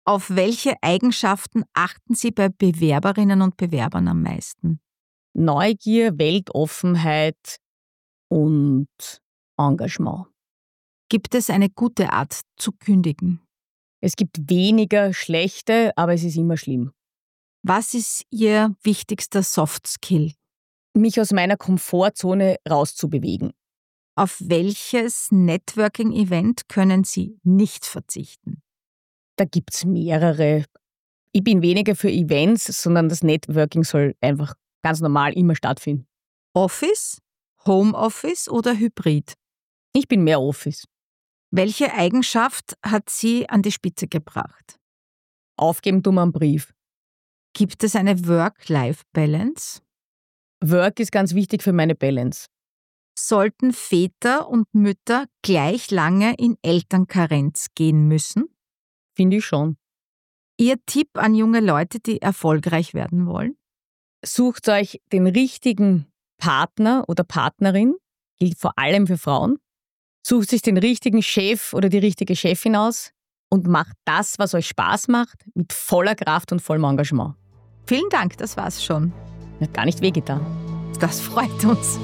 Auf welche Eigenschaften achten Sie bei Bewerberinnen und Bewerbern am meisten? Neugier, Weltoffenheit und Engagement. Gibt es eine gute Art zu kündigen? Es gibt weniger schlechte, aber es ist immer schlimm. Was ist Ihr wichtigster Soft Skill? Mich aus meiner Komfortzone rauszubewegen. Auf welches Networking-Event können Sie nicht verzichten? Da gibt es mehrere. Ich bin weniger für Events, sondern das Networking soll einfach ganz normal immer stattfinden. Office, Homeoffice oder Hybrid? Ich bin mehr Office. Welche Eigenschaft hat Sie an die Spitze gebracht? Aufgeben tun wir einen Brief. Gibt es eine Work-Life-Balance? Work ist ganz wichtig für meine Balance. Sollten Väter und Mütter gleich lange in Elternkarenz gehen müssen? Finde ich schon. Ihr Tipp an junge Leute, die erfolgreich werden wollen? Sucht euch den richtigen Partner oder Partnerin, gilt vor allem für Frauen. Sucht sich den richtigen Chef oder die richtige Chefin aus und macht das, was euch Spaß macht, mit voller Kraft und vollem Engagement. Vielen Dank, das war's schon. Hat gar nicht wehgetan. Das freut uns.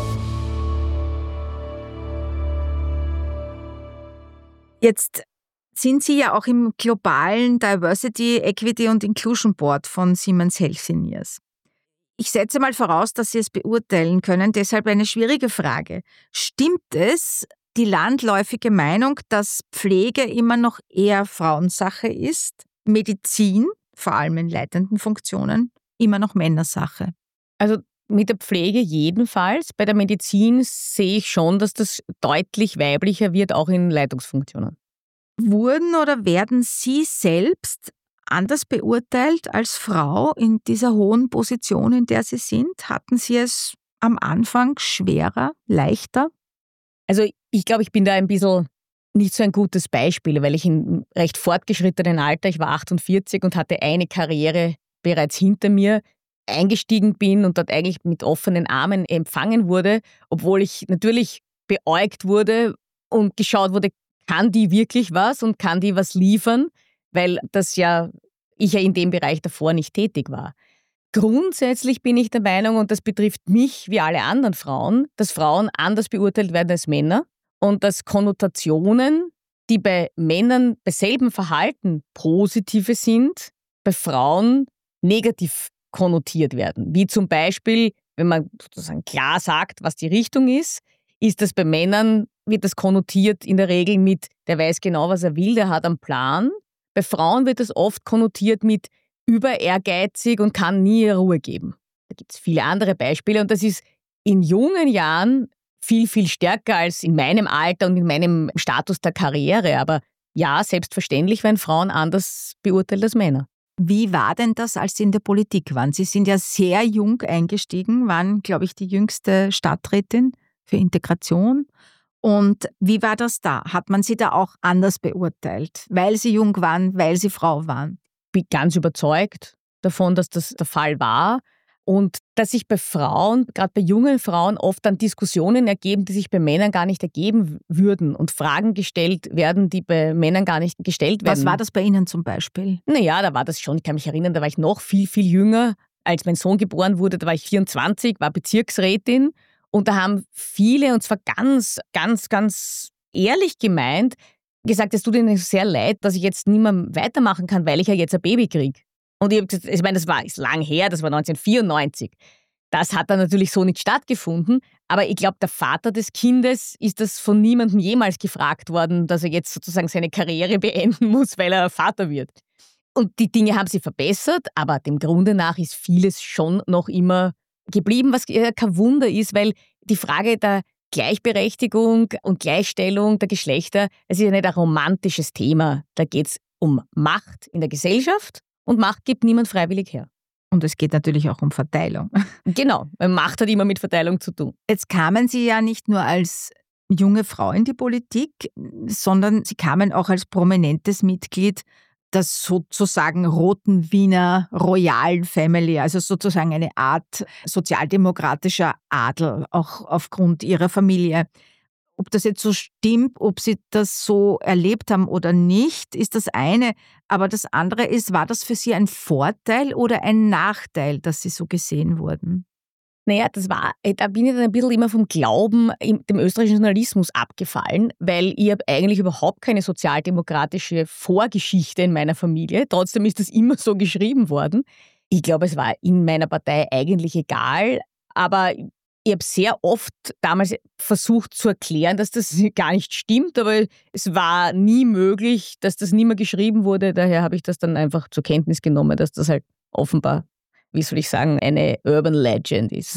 Jetzt sind Sie ja auch im globalen Diversity, Equity und Inclusion Board von Siemens Healthineers. Ich setze mal voraus, dass Sie es beurteilen können, deshalb eine schwierige Frage. Stimmt es, die landläufige Meinung, dass Pflege immer noch eher Frauensache ist, Medizin, vor allem in leitenden Funktionen, immer noch Männersache? Also mit der Pflege jedenfalls. Bei der Medizin sehe ich schon, dass das deutlich weiblicher wird, auch in Leitungsfunktionen. Wurden oder werden Sie selbst anders beurteilt als Frau in dieser hohen Position, in der Sie sind? Hatten Sie es am Anfang schwerer, leichter? Also ich glaube, ich bin da ein bisschen nicht so ein gutes Beispiel, weil ich in recht fortgeschrittenen Alter, ich war 48 und hatte eine Karriere bereits hinter mir, eingestiegen bin und dort eigentlich mit offenen Armen empfangen wurde, obwohl ich natürlich beäugt wurde und geschaut wurde, kann die wirklich was und kann die was liefern, weil ich ja in dem Bereich davor nicht tätig war. Grundsätzlich bin ich der Meinung, und das betrifft mich wie alle anderen Frauen, dass Frauen anders beurteilt werden als Männer und dass Konnotationen, die bei Männern bei selben Verhalten positive sind, bei Frauen negativ konnotiert werden. Wie zum Beispiel, wenn man sozusagen klar sagt, was die Richtung ist das bei Männern, wird das konnotiert in der Regel mit, der weiß genau, was er will, der hat einen Plan. Bei Frauen wird das oft konnotiert mit über ehrgeizig und kann nie Ruhe geben. Da gibt es viele andere Beispiele und das ist in jungen Jahren viel, viel stärker als in meinem Alter und in meinem Status der Karriere. Aber ja, selbstverständlich werden Frauen anders beurteilt als Männer. Wie war denn das, als Sie in der Politik waren? Sie sind ja sehr jung eingestiegen, waren, glaube ich, die jüngste Stadträtin für Integration. Und wie war das da? Hat man Sie da auch anders beurteilt, weil Sie jung waren, weil Sie Frau waren? Ich bin ganz überzeugt davon, dass das der Fall war und dass sich bei Frauen, gerade bei jungen Frauen, oft dann Diskussionen ergeben, die sich bei Männern gar nicht ergeben würden und Fragen gestellt werden, die bei Männern gar nicht gestellt werden. Was war das bei Ihnen zum Beispiel? Naja, da war das schon, ich kann mich erinnern, da war ich noch viel, viel jünger. Als mein Sohn geboren wurde, da war ich 24, war Bezirksrätin und da haben viele, und zwar ganz, ganz, ganz ehrlich gemeint, gesagt, es tut ihnen sehr leid, dass ich jetzt nicht mehr weitermachen kann, weil ich ja jetzt ein Baby kriege. Und ich habe gesagt, ich meine, ist lang her, das war 1994. Das hat dann natürlich so nicht stattgefunden, aber ich glaube, der Vater des Kindes ist das von niemandem jemals gefragt worden, dass er jetzt sozusagen seine Karriere beenden muss, weil er Vater wird. Und die Dinge haben sich verbessert, aber dem Grunde nach ist vieles schon noch immer geblieben, was kein Wunder ist, weil die Frage der Gleichberechtigung und Gleichstellung der Geschlechter, es ist ja nicht ein romantisches Thema. Da geht es um Macht in der Gesellschaft und Macht gibt niemand freiwillig her. Und es geht natürlich auch um Verteilung. Genau, weil Macht hat immer mit Verteilung zu tun. Jetzt kamen Sie ja nicht nur als junge Frau in die Politik, sondern Sie kamen auch als prominentes Mitglied der sozusagen roten Wiener Royal Family, also sozusagen eine Art sozialdemokratischer Adel, auch aufgrund Ihrer Familie. Ob das jetzt so stimmt, ob Sie das so erlebt haben oder nicht, ist das eine. Aber das andere ist, war das für Sie ein Vorteil oder ein Nachteil, dass Sie so gesehen wurden? Naja, da bin ich dann ein bisschen immer vom Glauben dem österreichischen Journalismus abgefallen, weil ich habe eigentlich überhaupt keine sozialdemokratische Vorgeschichte in meiner Familie. Trotzdem ist das immer so geschrieben worden. Ich glaube, es war in meiner Partei eigentlich egal, aber ich habe sehr oft damals versucht zu erklären, dass das gar nicht stimmt, aber es war nie möglich, dass das nie mehr geschrieben wurde. Daher habe ich das dann einfach zur Kenntnis genommen, dass das halt offenbar, wie soll ich sagen, eine Urban Legend ist.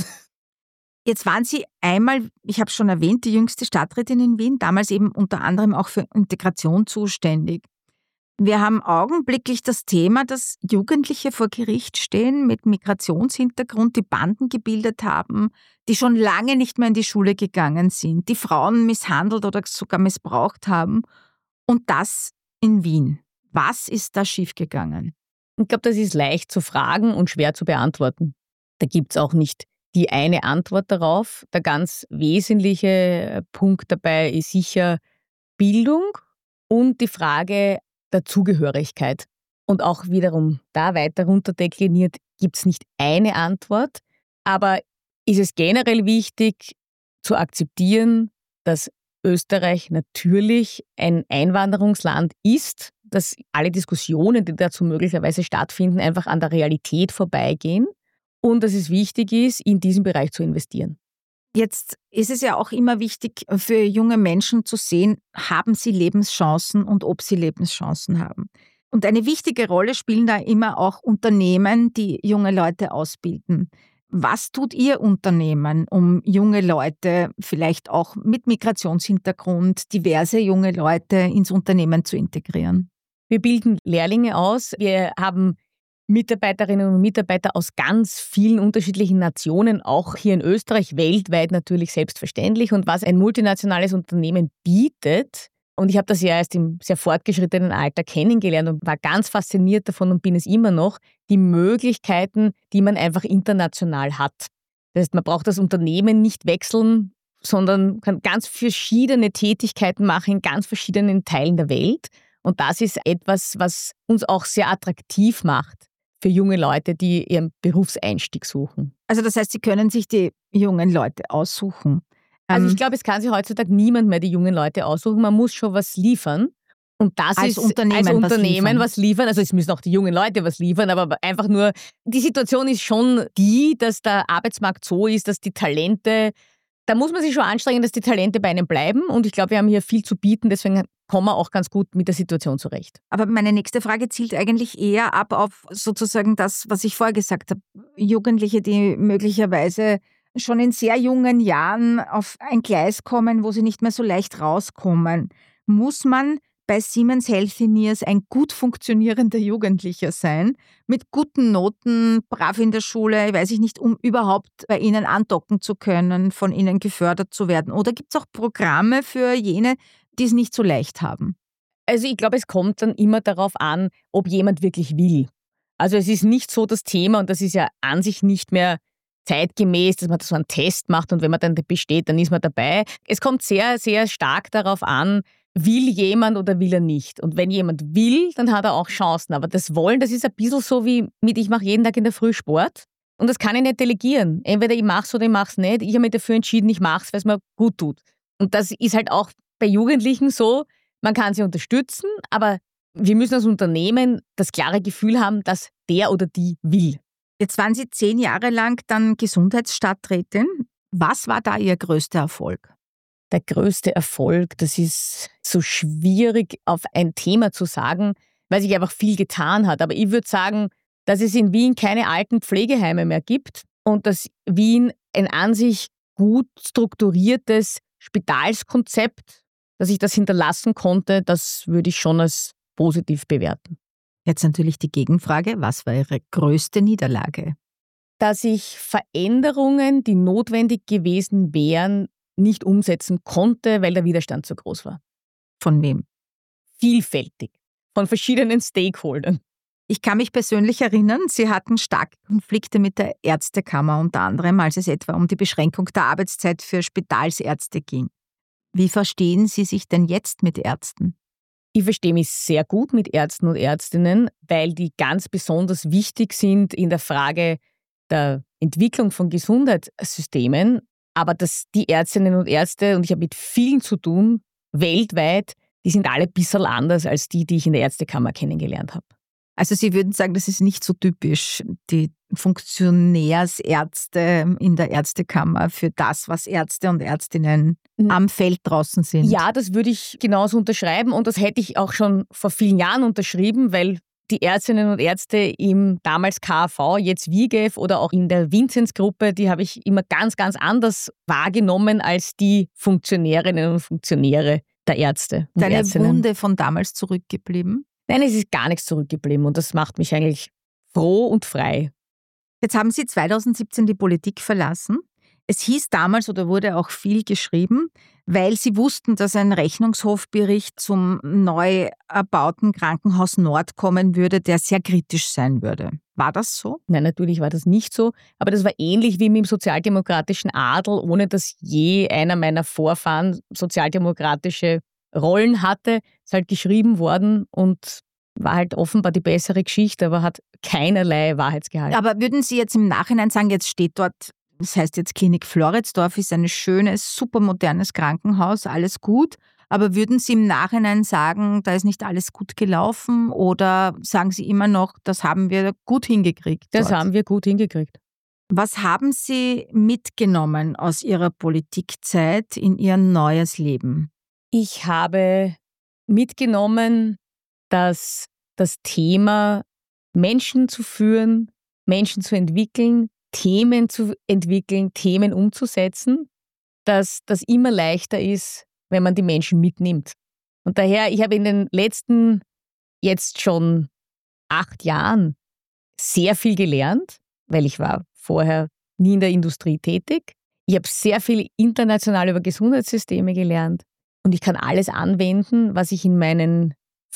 Jetzt waren Sie einmal, ich habe es schon erwähnt, die jüngste Stadträtin in Wien, damals eben unter anderem auch für Integration zuständig. Wir haben augenblicklich das Thema, dass Jugendliche vor Gericht stehen mit Migrationshintergrund, die Banden gebildet haben, die schon lange nicht mehr in die Schule gegangen sind, die Frauen misshandelt oder sogar missbraucht haben. Und das in Wien. Was ist da schiefgegangen? Ich glaube, das ist leicht zu fragen und schwer zu beantworten. Da gibt es auch nicht die eine Antwort darauf. Der ganz wesentliche Punkt dabei ist sicher Bildung und die Frage der Zugehörigkeit. Und auch wiederum da weiter runterdekliniert, gibt es nicht eine Antwort, aber ist es generell wichtig zu akzeptieren, dass Österreich natürlich ein Einwanderungsland ist, dass alle Diskussionen, die dazu möglicherweise stattfinden, einfach an der Realität vorbeigehen und dass es wichtig ist, in diesen Bereich zu investieren. Jetzt ist es ja auch immer wichtig für junge Menschen zu sehen, haben sie Lebenschancen und ob sie Lebenschancen haben. Und eine wichtige Rolle spielen da immer auch Unternehmen, die junge Leute ausbilden. Was tut Ihr Unternehmen, um junge Leute, vielleicht auch mit Migrationshintergrund, diverse junge Leute ins Unternehmen zu integrieren? Wir bilden Lehrlinge aus. Wir haben Mitarbeiterinnen und Mitarbeiter aus ganz vielen unterschiedlichen Nationen, auch hier in Österreich, weltweit natürlich selbstverständlich. Und was ein multinationales Unternehmen bietet, und ich habe das ja erst im sehr fortgeschrittenen Alter kennengelernt und war ganz fasziniert davon und bin es immer noch, die Möglichkeiten, die man einfach international hat. Das heißt, man braucht das Unternehmen nicht wechseln, sondern kann ganz verschiedene Tätigkeiten machen in ganz verschiedenen Teilen der Welt. Und das ist etwas, was uns auch sehr attraktiv macht für junge Leute, die ihren Berufseinstieg suchen. Also das heißt, Sie können sich die jungen Leute aussuchen. Also ich glaube, es kann sich heutzutage niemand mehr die jungen Leute aussuchen. Man muss schon was liefern. Und das als ist Unternehmen was liefern. Also es müssen auch die jungen Leute was liefern, aber einfach nur, die Situation ist schon die, dass der Arbeitsmarkt so ist, dass die Talente, da muss man sich schon anstrengen, dass die Talente bei einem bleiben. Und ich glaube, wir haben hier viel zu bieten, deswegen kommen wir auch ganz gut mit der Situation zurecht. Aber meine nächste Frage zielt eigentlich eher ab auf sozusagen das, was ich vorher gesagt habe. Jugendliche, die möglicherweise schon in sehr jungen Jahren auf ein Gleis kommen, wo sie nicht mehr so leicht rauskommen. Muss man bei Siemens Healthineers ein gut funktionierender Jugendlicher sein, mit guten Noten, brav in der Schule, weiß ich nicht, um überhaupt bei Ihnen andocken zu können, von Ihnen gefördert zu werden? Oder gibt es auch Programme für jene, die es nicht so leicht haben? Also ich glaube, es kommt dann immer darauf an, ob jemand wirklich will. Also es ist nicht so das Thema, und das ist ja an sich nicht mehr zeitgemäß, dass man so einen Test macht und wenn man dann besteht, dann ist man dabei. Es kommt sehr, sehr stark darauf an, will jemand oder will er nicht. Und wenn jemand will, dann hat er auch Chancen. Aber das Wollen, das ist ein bisschen so wie mit, ich mache jeden Tag in der Früh Sport und das kann ich nicht delegieren. Entweder ich mache es oder ich mache es nicht. Ich habe mich dafür entschieden, ich mache es, weil es mir gut tut. Und das ist halt auch bei Jugendlichen so, man kann sie unterstützen, aber wir müssen als Unternehmen das klare Gefühl haben, dass der oder die will. Jetzt waren Sie 10 Jahre lang dann Gesundheitsstadträtin. Was war da Ihr größter Erfolg? Der größte Erfolg, das ist so schwierig auf ein Thema zu sagen, weil sich einfach viel getan hat. Aber ich würde sagen, dass es in Wien keine alten Pflegeheime mehr gibt und dass Wien ein an sich gut strukturiertes Spitalskonzept, dass ich das hinterlassen konnte, das würde ich schon als positiv bewerten. Jetzt natürlich die Gegenfrage, was war Ihre größte Niederlage? Dass ich Veränderungen, die notwendig gewesen wären, nicht umsetzen konnte, weil der Widerstand zu groß war. Von wem? Vielfältig. Von verschiedenen Stakeholdern. Ich kann mich persönlich erinnern, Sie hatten starke Konflikte mit der Ärztekammer, unter anderem, als es etwa um die Beschränkung der Arbeitszeit für Spitalsärzte ging. Wie verstehen Sie sich denn jetzt mit Ärzten? Ich verstehe mich sehr gut mit Ärzten und Ärztinnen, weil die ganz besonders wichtig sind in der Frage der Entwicklung von Gesundheitssystemen. Aber dass die Ärztinnen und Ärzte, und ich habe mit vielen zu tun, weltweit, die sind alle ein bisschen anders als die ich in der Ärztekammer kennengelernt habe. Also Sie würden sagen, das ist nicht so typisch, die Funktionärsärzte in der Ärztekammer für das, was Ärzte und Ärztinnen am Feld draußen sind. Ja, das würde ich genauso unterschreiben und das hätte ich auch schon vor vielen Jahren unterschrieben, weil die Ärztinnen und Ärzte im damals KAV, jetzt WIGEF oder auch in der Vinzenz-Gruppe, die habe ich immer ganz, ganz anders wahrgenommen als die Funktionärinnen und Funktionäre der Ärzte und Deine Ärztinnen. Wunde von damals zurückgeblieben? Nein, es ist gar nichts zurückgeblieben und das macht mich eigentlich froh und frei. Jetzt haben Sie 2017 die Politik verlassen. Es hieß damals oder wurde auch viel geschrieben, weil Sie wussten, dass ein Rechnungshofbericht zum neu erbauten Krankenhaus Nord kommen würde, der sehr kritisch sein würde. War das so? Nein, natürlich war das nicht so, aber das war ähnlich wie mit dem sozialdemokratischen Adel, ohne dass je einer meiner Vorfahren sozialdemokratische Rollen hatte. Ist halt geschrieben worden und war halt offenbar die bessere Geschichte, aber hat keinerlei Wahrheitsgehalt. Aber würden Sie jetzt im Nachhinein sagen, jetzt steht dort, das heißt jetzt Klinik Floridsdorf, ist ein schönes, supermodernes Krankenhaus, alles gut, aber würden Sie im Nachhinein sagen, da ist nicht alles gut gelaufen oder sagen Sie immer noch, das haben wir gut hingekriegt? Das dort? haben wir gut hingekriegt. Was haben Sie mitgenommen aus Ihrer Politikzeit in Ihr neues Leben? Ich habe mitgenommen, dass das Thema Menschen zu führen, Menschen zu entwickeln, Themen zu entwickeln, Themen umzusetzen, dass das immer leichter ist, wenn man die Menschen mitnimmt. Und daher, ich habe in den letzten jetzt schon 8 Jahren sehr viel gelernt, weil ich war vorher nie in der Industrie tätig. Ich habe sehr viel international über Gesundheitssysteme gelernt und ich kann alles anwenden, was ich in meinen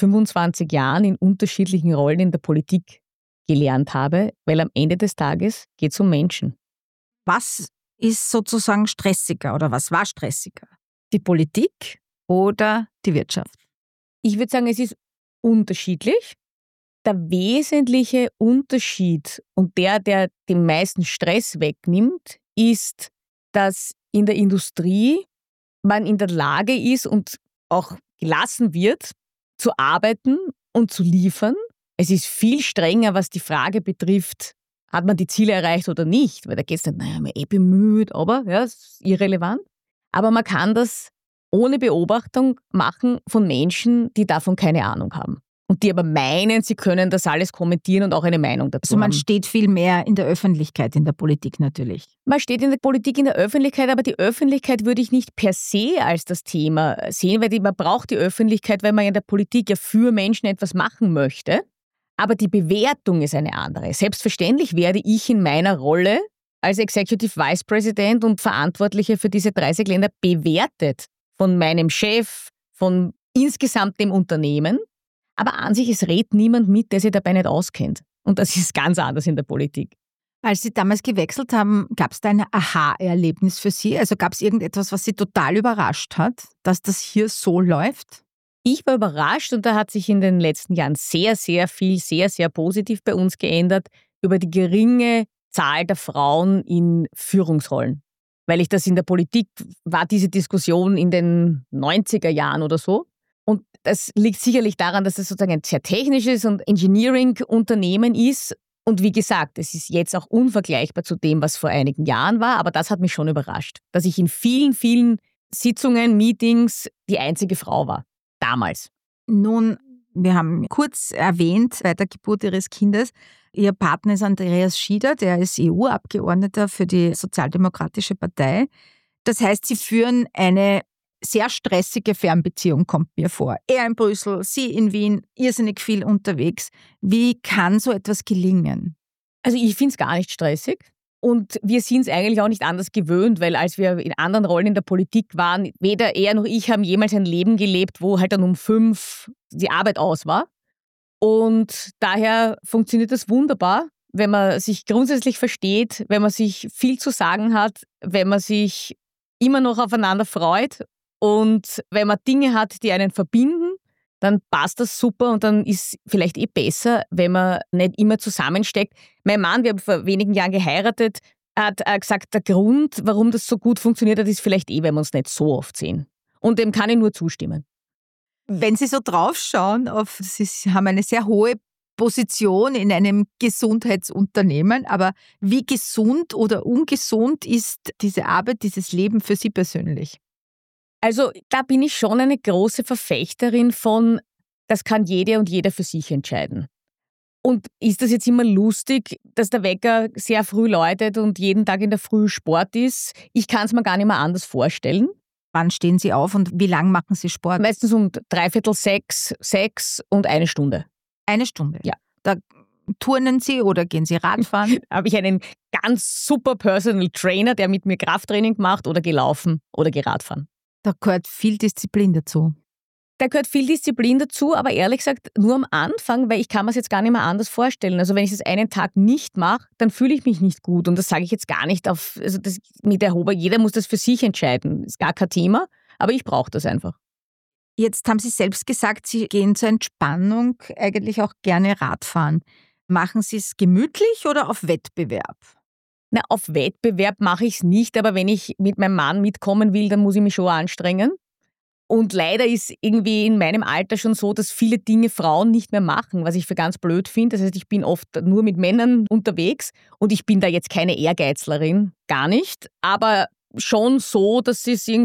25 Jahren in unterschiedlichen Rollen in der Politik gelernt habe, weil am Ende des Tages geht es um Menschen. Was ist sozusagen stressiger oder was war stressiger? Die Politik oder die Wirtschaft? Ich würde sagen, es ist unterschiedlich. Der wesentliche Unterschied und der den meisten Stress wegnimmt, ist, dass in der Industrie man in der Lage ist und auch gelassen wird, zu arbeiten und zu liefern. Es ist viel strenger, was die Frage betrifft, hat man die Ziele erreicht oder nicht, weil da geht es nicht, naja, man bemüht, aber ja, das ist irrelevant. Aber man kann das ohne Beobachtung machen von Menschen, die davon keine Ahnung haben. Und die aber meinen, sie können das alles kommentieren und auch eine Meinung dazu Also man haben. steht viel mehr in der Öffentlichkeit, in der Politik natürlich. Man steht in der Politik in der Öffentlichkeit, aber die Öffentlichkeit würde ich nicht per se als das Thema sehen, weil man braucht die Öffentlichkeit, weil man in der Politik ja für Menschen etwas machen möchte. Aber die Bewertung ist eine andere. Selbstverständlich werde ich in meiner Rolle als Executive Vice President und Verantwortliche für diese 30 Länder bewertet von meinem Chef, von insgesamt dem Unternehmen. Aber an sich, es redet niemand mit, der sich dabei nicht auskennt. Und das ist ganz anders in der Politik. Als Sie damals gewechselt haben, gab es da ein Aha-Erlebnis für Sie? Also gab es irgendetwas, was Sie total überrascht hat, dass das hier so läuft? Ich war überrascht und da hat sich in den letzten Jahren sehr, sehr viel, sehr, sehr positiv bei uns geändert über die geringe Zahl der Frauen in Führungsrollen. Weil ich das in der Politik war, diese Diskussion in den 90er Jahren oder so. Und das liegt sicherlich daran, dass es sozusagen ein sehr technisches und Engineering-Unternehmen ist. Und wie gesagt, es ist jetzt auch unvergleichbar zu dem, was vor einigen Jahren war. Aber das hat mich schon überrascht, dass ich in vielen, vielen Sitzungen, Meetings die einzige Frau war. Damals. Nun, wir haben kurz erwähnt, bei der Geburt Ihres Kindes, Ihr Partner ist Andreas Schieder, der ist EU-Abgeordneter für die Sozialdemokratische Partei. Das heißt, Sie führen eine sehr stressige Fernbeziehung, kommt mir vor. Er in Brüssel, Sie in Wien, irrsinnig viel unterwegs. Wie kann so etwas gelingen? Also ich finde es gar nicht stressig. Und wir sind es eigentlich auch nicht anders gewöhnt, weil als wir in anderen Rollen in der Politik waren, weder er noch ich haben jemals ein Leben gelebt, wo halt dann um 5 die Arbeit aus war. Und daher funktioniert das wunderbar, wenn man sich grundsätzlich versteht, wenn man sich viel zu sagen hat, wenn man sich immer noch aufeinander freut Und wenn man Dinge hat, die einen verbinden, dann passt das super und dann ist vielleicht besser, wenn man nicht immer zusammensteckt. Mein Mann, wir haben vor wenigen Jahren geheiratet, hat gesagt, der Grund, warum das so gut funktioniert hat, ist vielleicht weil wir uns nicht so oft sehen. Und dem kann ich nur zustimmen. Wenn Sie so draufschauen, Sie haben eine sehr hohe Position in einem Gesundheitsunternehmen, aber wie gesund oder ungesund ist diese Arbeit, dieses Leben für Sie persönlich? Also da bin ich schon eine große Verfechterin von, das kann jede und jeder für sich entscheiden. Und ist das jetzt immer lustig, dass der Wecker sehr früh läutet und jeden Tag in der Früh Sport ist? Ich kann es mir gar nicht mehr anders vorstellen. Wann stehen Sie auf und wie lang machen Sie Sport? Meistens um 5:45, 6 und 1 Stunde. 1 Stunde? Ja. Da turnen Sie oder gehen Sie Radfahren? Da habe ich einen ganz super Personal Trainer, der mit mir Krafttraining macht oder gelaufen oder Geradfahren. Da gehört viel Disziplin dazu. Da gehört viel Disziplin dazu, aber ehrlich gesagt nur am Anfang, weil ich kann mir es jetzt gar nicht mehr anders vorstellen. Also wenn ich es einen Tag nicht mache, dann fühle ich mich nicht gut und das sage ich jetzt gar nicht also das mit erhoben. Jeder muss das für sich entscheiden, ist gar kein Thema, aber ich brauche das einfach. Jetzt haben Sie selbst gesagt, Sie gehen zur Entspannung eigentlich auch gerne Radfahren. Machen Sie es gemütlich oder auf Wettbewerb? Na, auf Wettbewerb mache ich es nicht, aber wenn ich mit meinem Mann mitkommen will, dann muss ich mich schon anstrengen. Und leider ist irgendwie in meinem Alter schon so, dass viele Dinge Frauen nicht mehr machen, was ich für ganz blöd finde. Das heißt, ich bin oft nur mit Männern unterwegs und ich bin da jetzt keine Ehrgeizlerin, gar nicht. Aber schon so, dass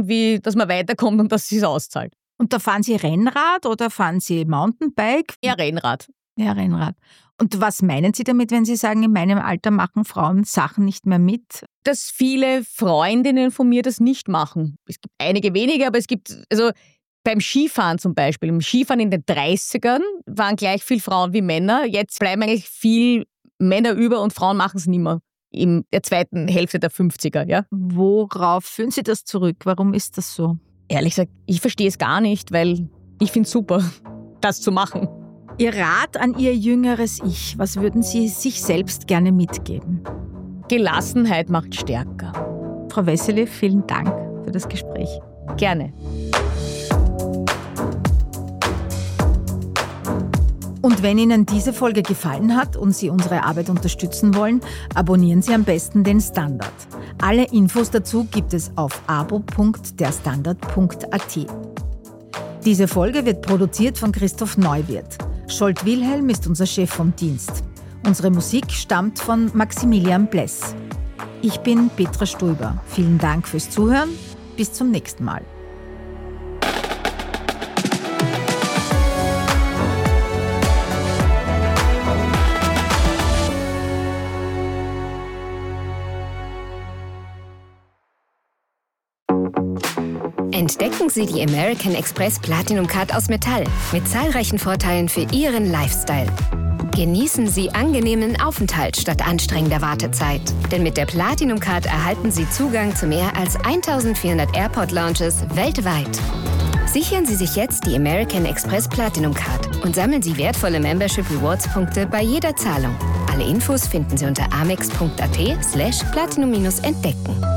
man weiterkommt und dass es auszahlt. Und da fahren Sie Rennrad oder fahren Sie Mountainbike? Ja, Rennrad. Ja, Rennrad. Und was meinen Sie damit, wenn Sie sagen, in meinem Alter machen Frauen Sachen nicht mehr mit? Dass viele Freundinnen von mir das nicht machen. Es gibt einige wenige, aber es gibt, also beim Skifahren zum Beispiel, im Skifahren in den 30ern waren gleich viel Frauen wie Männer. Jetzt bleiben eigentlich viel Männer über und Frauen machen es nicht mehr in der zweiten Hälfte der 50er. Ja? Worauf führen Sie das zurück? Warum ist das so? Ehrlich gesagt, ich verstehe es gar nicht, weil ich finde es super, das zu machen. Ihr Rat an Ihr jüngeres Ich, was würden Sie sich selbst gerne mitgeben? Gelassenheit macht stärker. Frau Wessely, vielen Dank für das Gespräch. Gerne. Und wenn Ihnen diese Folge gefallen hat und Sie unsere Arbeit unterstützen wollen, abonnieren Sie am besten den Standard. Alle Infos dazu gibt es auf abo.derstandard.at. Diese Folge wird produziert von Christoph Neuwirth. Scholt Wilhelm ist unser Chef vom Dienst. Unsere Musik stammt von Maximilian Bless. Ich bin Petra Stuyber. Vielen Dank fürs Zuhören. Bis zum nächsten Mal. Entdecken Sie die American Express Platinum Card aus Metall mit zahlreichen Vorteilen für Ihren Lifestyle. Genießen Sie angenehmen Aufenthalt statt anstrengender Wartezeit. Denn mit der Platinum Card erhalten Sie Zugang zu mehr als 1400 Airport Lounges weltweit. Sichern Sie sich jetzt die American Express Platinum Card und sammeln Sie wertvolle Membership Rewards Punkte bei jeder Zahlung. Alle Infos finden Sie unter amex.at/platinum-entdecken.